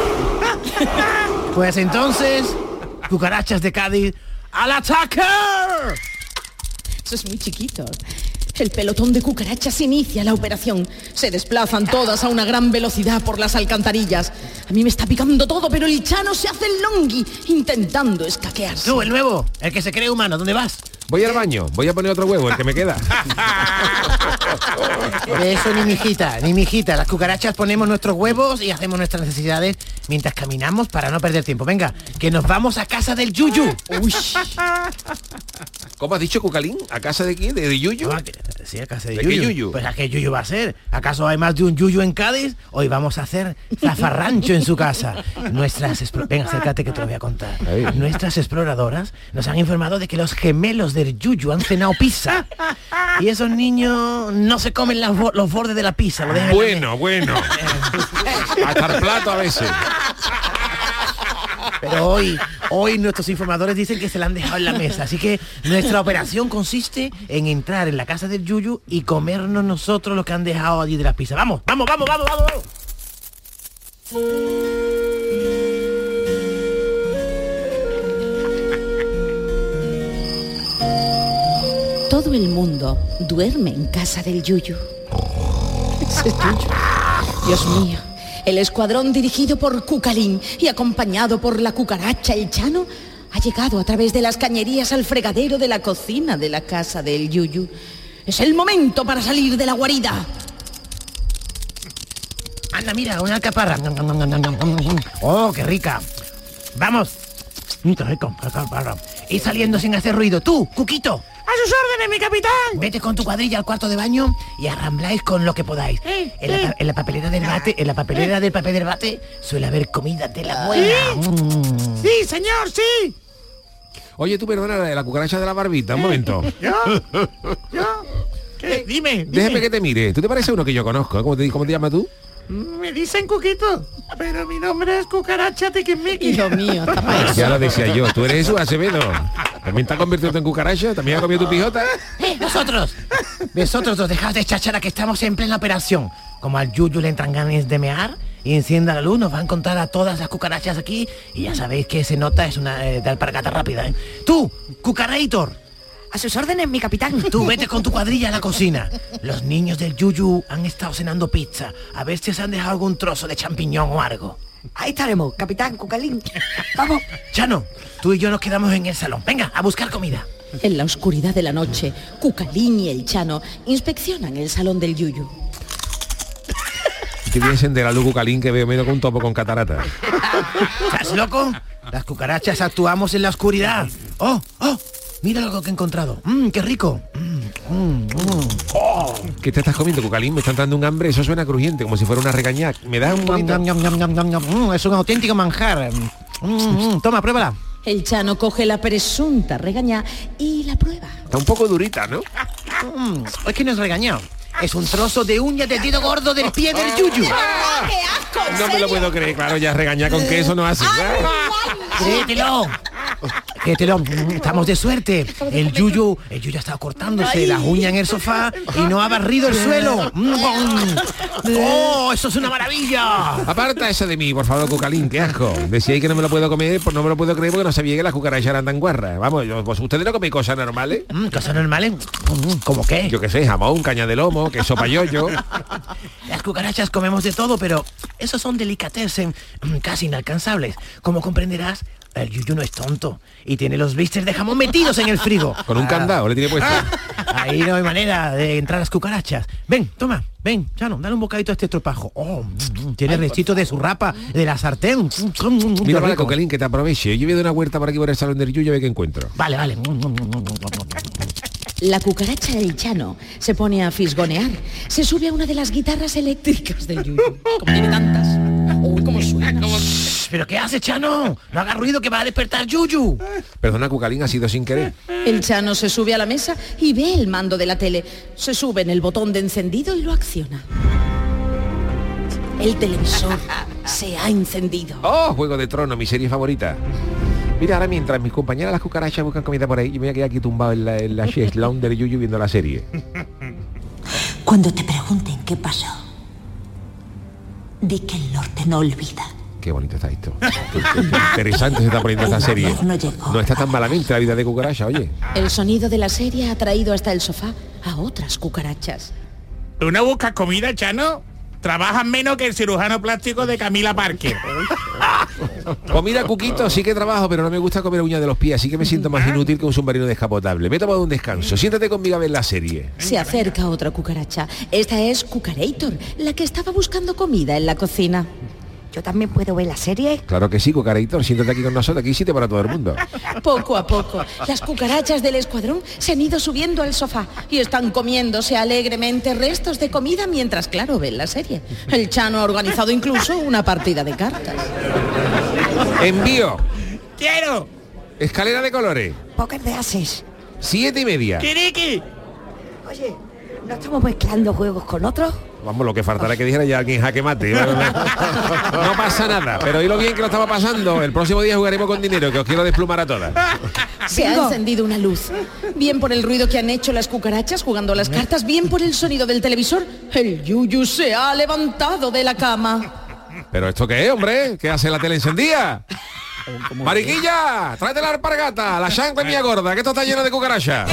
Pues entonces, cucarachas de Cádiz, ¡al ataque!
Eso es muy chiquito. El pelotón de cucarachas inicia la operación. Se desplazan todas a una gran velocidad por las alcantarillas. A mí me está picando todo, pero el Chano se hace el longui, intentando escaquearse.
Tú, el nuevo, el que se cree humano, ¿dónde vas?
Voy al baño, voy a poner otro huevo, el que me queda.
Eso ni mijita, ni mijita. Las cucarachas ponemos nuestros huevos y hacemos nuestras necesidades mientras caminamos para no perder tiempo. Venga, que nos vamos a casa del Yuyu. Uy.
¿Cómo has dicho, Cucalín? ¿A casa de quién? ¿De, de Yuyu?
No, que, sí, a casa de,
¿De
Yuyu.
qué Yuyu?
Pues ¿a qué Yuyu va a ser? ¿Acaso hay más de un Yuyu en Cádiz? Hoy vamos a hacer zafarrancho en su casa. Nuestras... Explo- Venga, acércate que te lo voy a contar. Ahí. Nuestras exploradoras nos han informado de que los gemelos del Yuyu han cenado pizza. Y esos niños no se comen las bo- los bordes de la pizza. Lo dejan
Bueno, bueno. Hasta el plato a veces.
Pero hoy, hoy nuestros informadores dicen que se la han dejado en la mesa. Así que nuestra operación consiste en entrar en la casa del Yuyu y comernos nosotros lo que han dejado allí de las pizzas. ¡Vamos, vamos, vamos, vamos, vamos! vamos!
Todo el mundo duerme en casa del Yuyu. Ese es Yuyu. Dios mío. El escuadrón dirigido por Cucalín y acompañado por la cucaracha El Chano ha llegado a través de las cañerías al fregadero de la cocina de la casa del Yuyu. Es el momento para salir de la guarida.
Anda, mira, una alcaparra. ¡Oh, qué rica! ¡Vamos! ¡Qué rico! Alcaparra. Y saliendo sin hacer ruido. ¡Tú, Cuquito!
¡A sus órdenes, mi capitán!
Vete con tu cuadrilla al cuarto de baño y arrambláis con lo que podáis.
Eh,
En la,
eh.
en la papelera del bate, en la papelera del papel del bate suele haber comida de la buena. Mm.
Sí, señor, sí.
Oye, tú perdona, la de la cucaracha de la barbita, un momento.
¿Yo? ¿Yo? ¿Qué? Dime, dime.
Déjame que te mire. ¿Tú te pareces uno que yo conozco? ¿Cómo te, cómo te llamas tú?
Me dicen Cuquito, pero mi nombre es Cucaracha Tiquismiqui.
Hijo mío, está para eso.
Ya lo decía yo. Tú eres Jesús Acevedo. ¿También te has convertido en cucaracha? ¿También has comido tu pijota?
¡Eh, vosotros! Vosotros dos, dejad de chachara que estamos en plena operación. Como al Yuyu le entran ganas de mear y encienda la luz, nos va a encontrar a todas las cucarachas aquí y ya sabéis que ese nota es una eh, de alpargata rápida, ¿eh? Tú, Cucarator.
A sus órdenes, mi capitán.
Tú vete con tu cuadrilla a la cocina. Los niños del Yuyu han estado cenando pizza. A ver si se han dejado algún trozo de champiñón o algo.
Ahí estaremos, capitán Cucalín. Vamos.
Chano, tú y yo nos quedamos en el salón. Venga, a buscar comida.
En la oscuridad de la noche, Cucalín y el Chano inspeccionan el salón del Yuyu.
Que viesen de la luz, Cucalín, que veo menos que un topo con catarata.
¿Estás loco? Las cucarachas actuamos en la oscuridad. ¡Oh, oh! Mira lo que he encontrado. ¡Mmm, qué rico! Mm, mm, mm.
Oh, ¿qué te estás comiendo, Cucalín? Me están dando un hambre. Eso suena crujiente, como si fuera una regañá. ¿Me das un poquito?
Ñam, ñam, ñam, ñam, ñam. Mm, es un auténtico manjar. Mm, mm, toma, pruébala.
El Chano coge la presunta regañá y la prueba.
Está un poco durita, ¿no?
Mm, es que no es regañado. Es un trozo de uña del dedo gordo del pie del Yuyu.
¡Ah, qué asco! ¿en
No me lo
serio?
puedo creer. Claro, ya regañar con queso no hace.
Créetelo. Créetelo. Mm, Estamos de suerte. El Yuyu, el Yuyu ha estado cortándose las uñas en el sofá y no ha barrido el suelo. Mm, ¡oh, eso es una maravilla!
Aparta eso de mí, por favor, Cucalín, qué asco. Decíais que no me lo puedo comer, pues no me lo puedo creer porque no sabía que las cucarachas eran tan guarras. Vamos, yo, pues ustedes no coméis cosas normales.
Mm, ¿Cosas normales? Mm, ¿Cómo qué?
Yo qué sé, jamón, caña de lomo, queso payollo.
Las cucarachas comemos de todo, pero esos son delicatessen mm, casi inalcanzables. Como comprenderás, el Yuyu no es tonto y tiene los blisters de jamón metidos en el frigo.
Con un
Ah,
candado le tiene puesto.
Ahí no hay manera de entrar las cucarachas. Ven, toma, ven, Chano, dale un bocadito a este estropajo. Oh, mm, mm, tiene restito de su rapa, de la sartén. Mm, mm, mm,
Mira,
qué
vale,
rico.
Cucalín, que te aproveche. Yo voy a dar una vuelta por aquí por el salón del Yuyu a ver qué encuentro.
Vale, vale.
La cucaracha del Chano se pone a fisgonear. Se sube a una de las guitarras eléctricas del Yuyu. Como tiene tantas. Uy, cómo suena.
¿Pero qué hace, Chano? No haga ruido que va a despertar Yuyu.
Perdona, Cucalín, ha sido sin querer.
El Chano se sube a la mesa y ve el mando de la tele. Se sube en el botón de encendido y lo acciona. El televisor se ha encendido.
Oh, Juego de Tronos, mi serie favorita. Mira, ahora mientras mis compañeras las cucarachas buscan comida por ahí, yo me voy a quedar aquí tumbado en la, en la cheslón del Yuyu viendo la serie.
Cuando te pregunten qué pasó, di que el norte no olvida.
Qué bonito está esto. Qué, qué, qué interesante se está poniendo esta serie. No está tan malamente la vida de cucaracha, oye.
El sonido de la serie ha traído hasta el sofá a otras cucarachas.
¿Tú no buscas comida, Chano? Trabajas menos que el cirujano plástico de Camila Parker.
Comida, Cuquito, sí que trabajo, pero no me gusta comer uñas de los pies, así que me siento más inútil que un submarino descapotable. Me he tomado un descanso. Siéntate conmigo a ver la serie.
Se acerca otra cucaracha. Esta es Cucarator, la que estaba buscando comida en la cocina.
¿Yo también puedo ver la serie?
Claro que sí, Cucarator, siéntate aquí con nosotros, aquí hay sitio para todo el mundo.
Poco a poco, las cucarachas del escuadrón se han ido subiendo al sofá y están comiéndose alegremente restos de comida mientras, claro, ven la serie. El Chano ha organizado incluso una partida de cartas.
Envío.
¡Quiero!
Escalera de colores.
¿Por qué te haces?
Siete y media.
¡Kiriki!
Oye, ¿no estamos mezclando juegos con otros?
Vamos, lo que faltará que dijera ya alguien jaque mate. No pasa nada, pero oí lo bien que lo estaba pasando. El próximo día jugaremos con dinero, que os quiero desplumar a todas.
Se ha encendido una luz. Bien por el ruido que han hecho las cucarachas jugando a las cartas, bien por el sonido del televisor. El Yuyu se ha levantado de la cama.
¿Pero esto qué es, hombre? ¿Qué hace la tele encendida? Mariquilla, tráete la alpargata, la chancla mía gorda, que esto está lleno de cucarachas.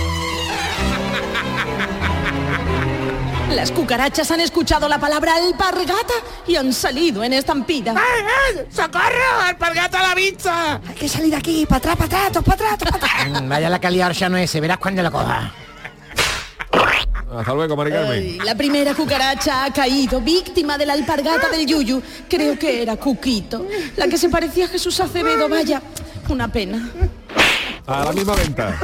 Las cucarachas han escuchado la palabra alpargata y han salido en estampida.
¡Ay, ay! ¡Socorro! ¡Alpargata a la vista!
Hay que salir de aquí, para atrás, para atrás, todos para atrás, todos para atrás.
Vaya la calidad ya no ese, verás cuando lo coja.
Hasta luego, Mari Carmen.
Ay, la primera cucaracha ha caído, víctima de la alpargata del Yuyu. Creo que era Cuquito, la que se parecía a Jesús Acevedo. Vaya, una pena.
A la misma venta.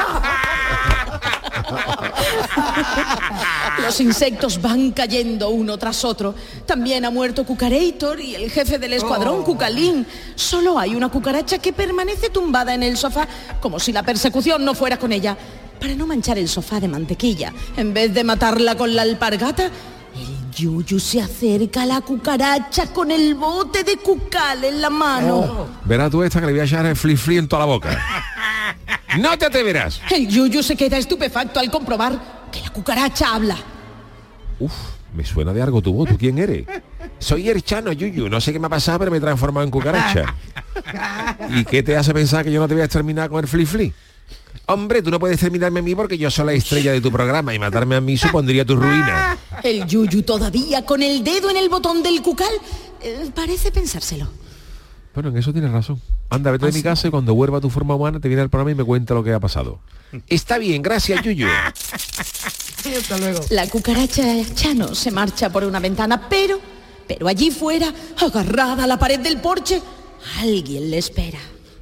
Los insectos van cayendo uno tras otro. También ha muerto Cucarator y el jefe del escuadrón, Cucalín. Solo hay una cucaracha que permanece tumbada en el sofá, como si la persecución no fuera con ella. Para no manchar el sofá de mantequilla, en vez de matarla con la alpargata, el Yuyu se acerca a la cucaracha con el bote de cucal en la mano.
Oh, verás tú esta que le voy a echar el fli fli en toda la boca. ¡No te atreverás!
El Yuyu se queda estupefacto al comprobar que la cucaracha habla.
Uf, me suena de algo tu voz. ¿Tú quién eres? Soy el Chano, Yuyu. No sé qué me ha pasado, pero me he transformado en cucaracha. ¿Y qué te hace pensar que yo no te voy a exterminar con el fli fli? Hombre, tú no puedes terminarme a mí porque yo soy la estrella de tu programa y matarme a mí supondría tu ruina.
El Yuyu todavía con el dedo en el botón del cucal eh, parece pensárselo.
Bueno, en eso tienes razón. Anda, vete de mi casa y cuando vuelva a tu forma humana te viene al programa y me cuenta lo que ha pasado. Está bien, gracias, Yuyu.
Hasta luego. La cucaracha Chano se marcha por una ventana, pero, pero allí fuera, agarrada a la pared del porche, alguien le espera.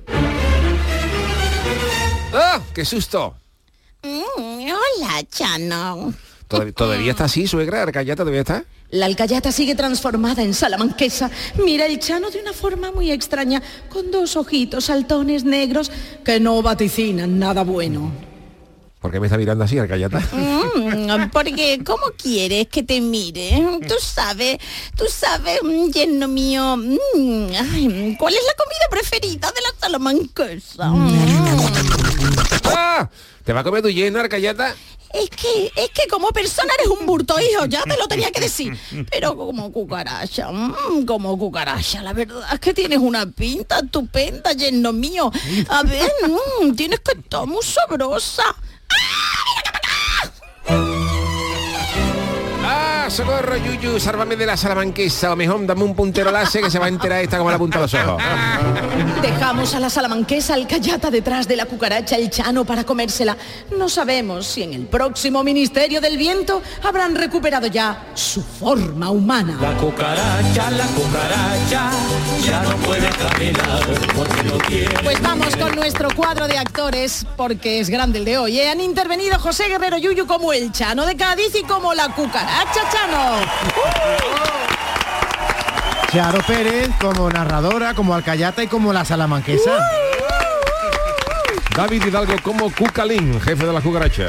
¡Ah! ¡Qué susto!
Mm, hola, Chano.
¿Todavía, ¿Todavía está así, suegra? ¿Arcayata todavía está?
La alcayata sigue transformada en salamanquesa. Mira el Chano de una forma muy extraña, con dos ojitos saltones negros que no vaticinan nada bueno.
¿Por qué me está mirando así, Arcayata?
Mm, porque, ¿cómo quieres que te mire? Tú sabes, tú sabes, yerno mío, mm, ay, ¿cuál es la comida preferida de la salamanquesa? Mm.
¡Ah! ¿Te va a comer tu yerno, Arcayata?
Es que, es que como persona eres un burto, hijo, ya te lo tenía que decir. Pero como cucaracha, mmm, como cucaracha, la verdad es que tienes una pinta estupenda, yerno mío. A ver, mmm, tienes que estar muy sabrosa.
¡Ah, socorro, Yuyu! Sálvame de la salamanquesa, o mejor dame un puntero láser que se va a enterar esta como la punta de los ojos.
Dejamos a la salamanquesa alcayata detrás de la cucaracha el Chano para comérsela. No sabemos si en el próximo Ministerio del Viento habrán recuperado ya su forma humana.
La cucaracha, la cucaracha, ya no puede caminar porque no quiere.
Pues vamos con nuestro cuadro de actores, porque es grande el de hoy, ¿eh? Han intervenido José Guerrero Yuyu como el Chano de Cádiz y como la cucaracha Chano. ¡Uh!
Charo Pérez como narradora, como alcayata y como la salamanquesa.
David Hidalgo como Cucalín, jefe de la cucaracha.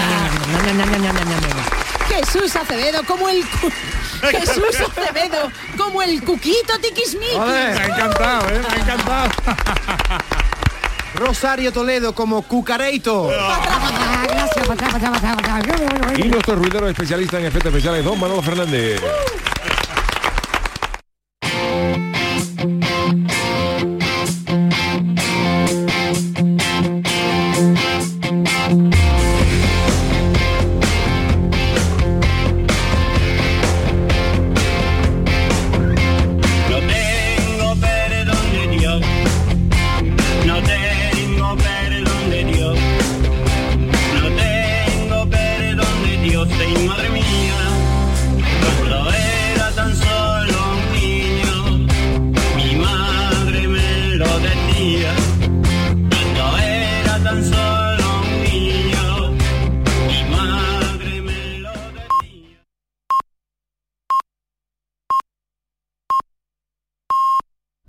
Jesús Acevedo como el cu... Jesús Acevedo como el Cuquito Tiquismiquis.
Me ha encantado, ¿eh? Me ha encantado.
Rosario Toledo como Cucareito.
Y nuestro ruidero especialista en efectos especiales, don Manolo Fernández.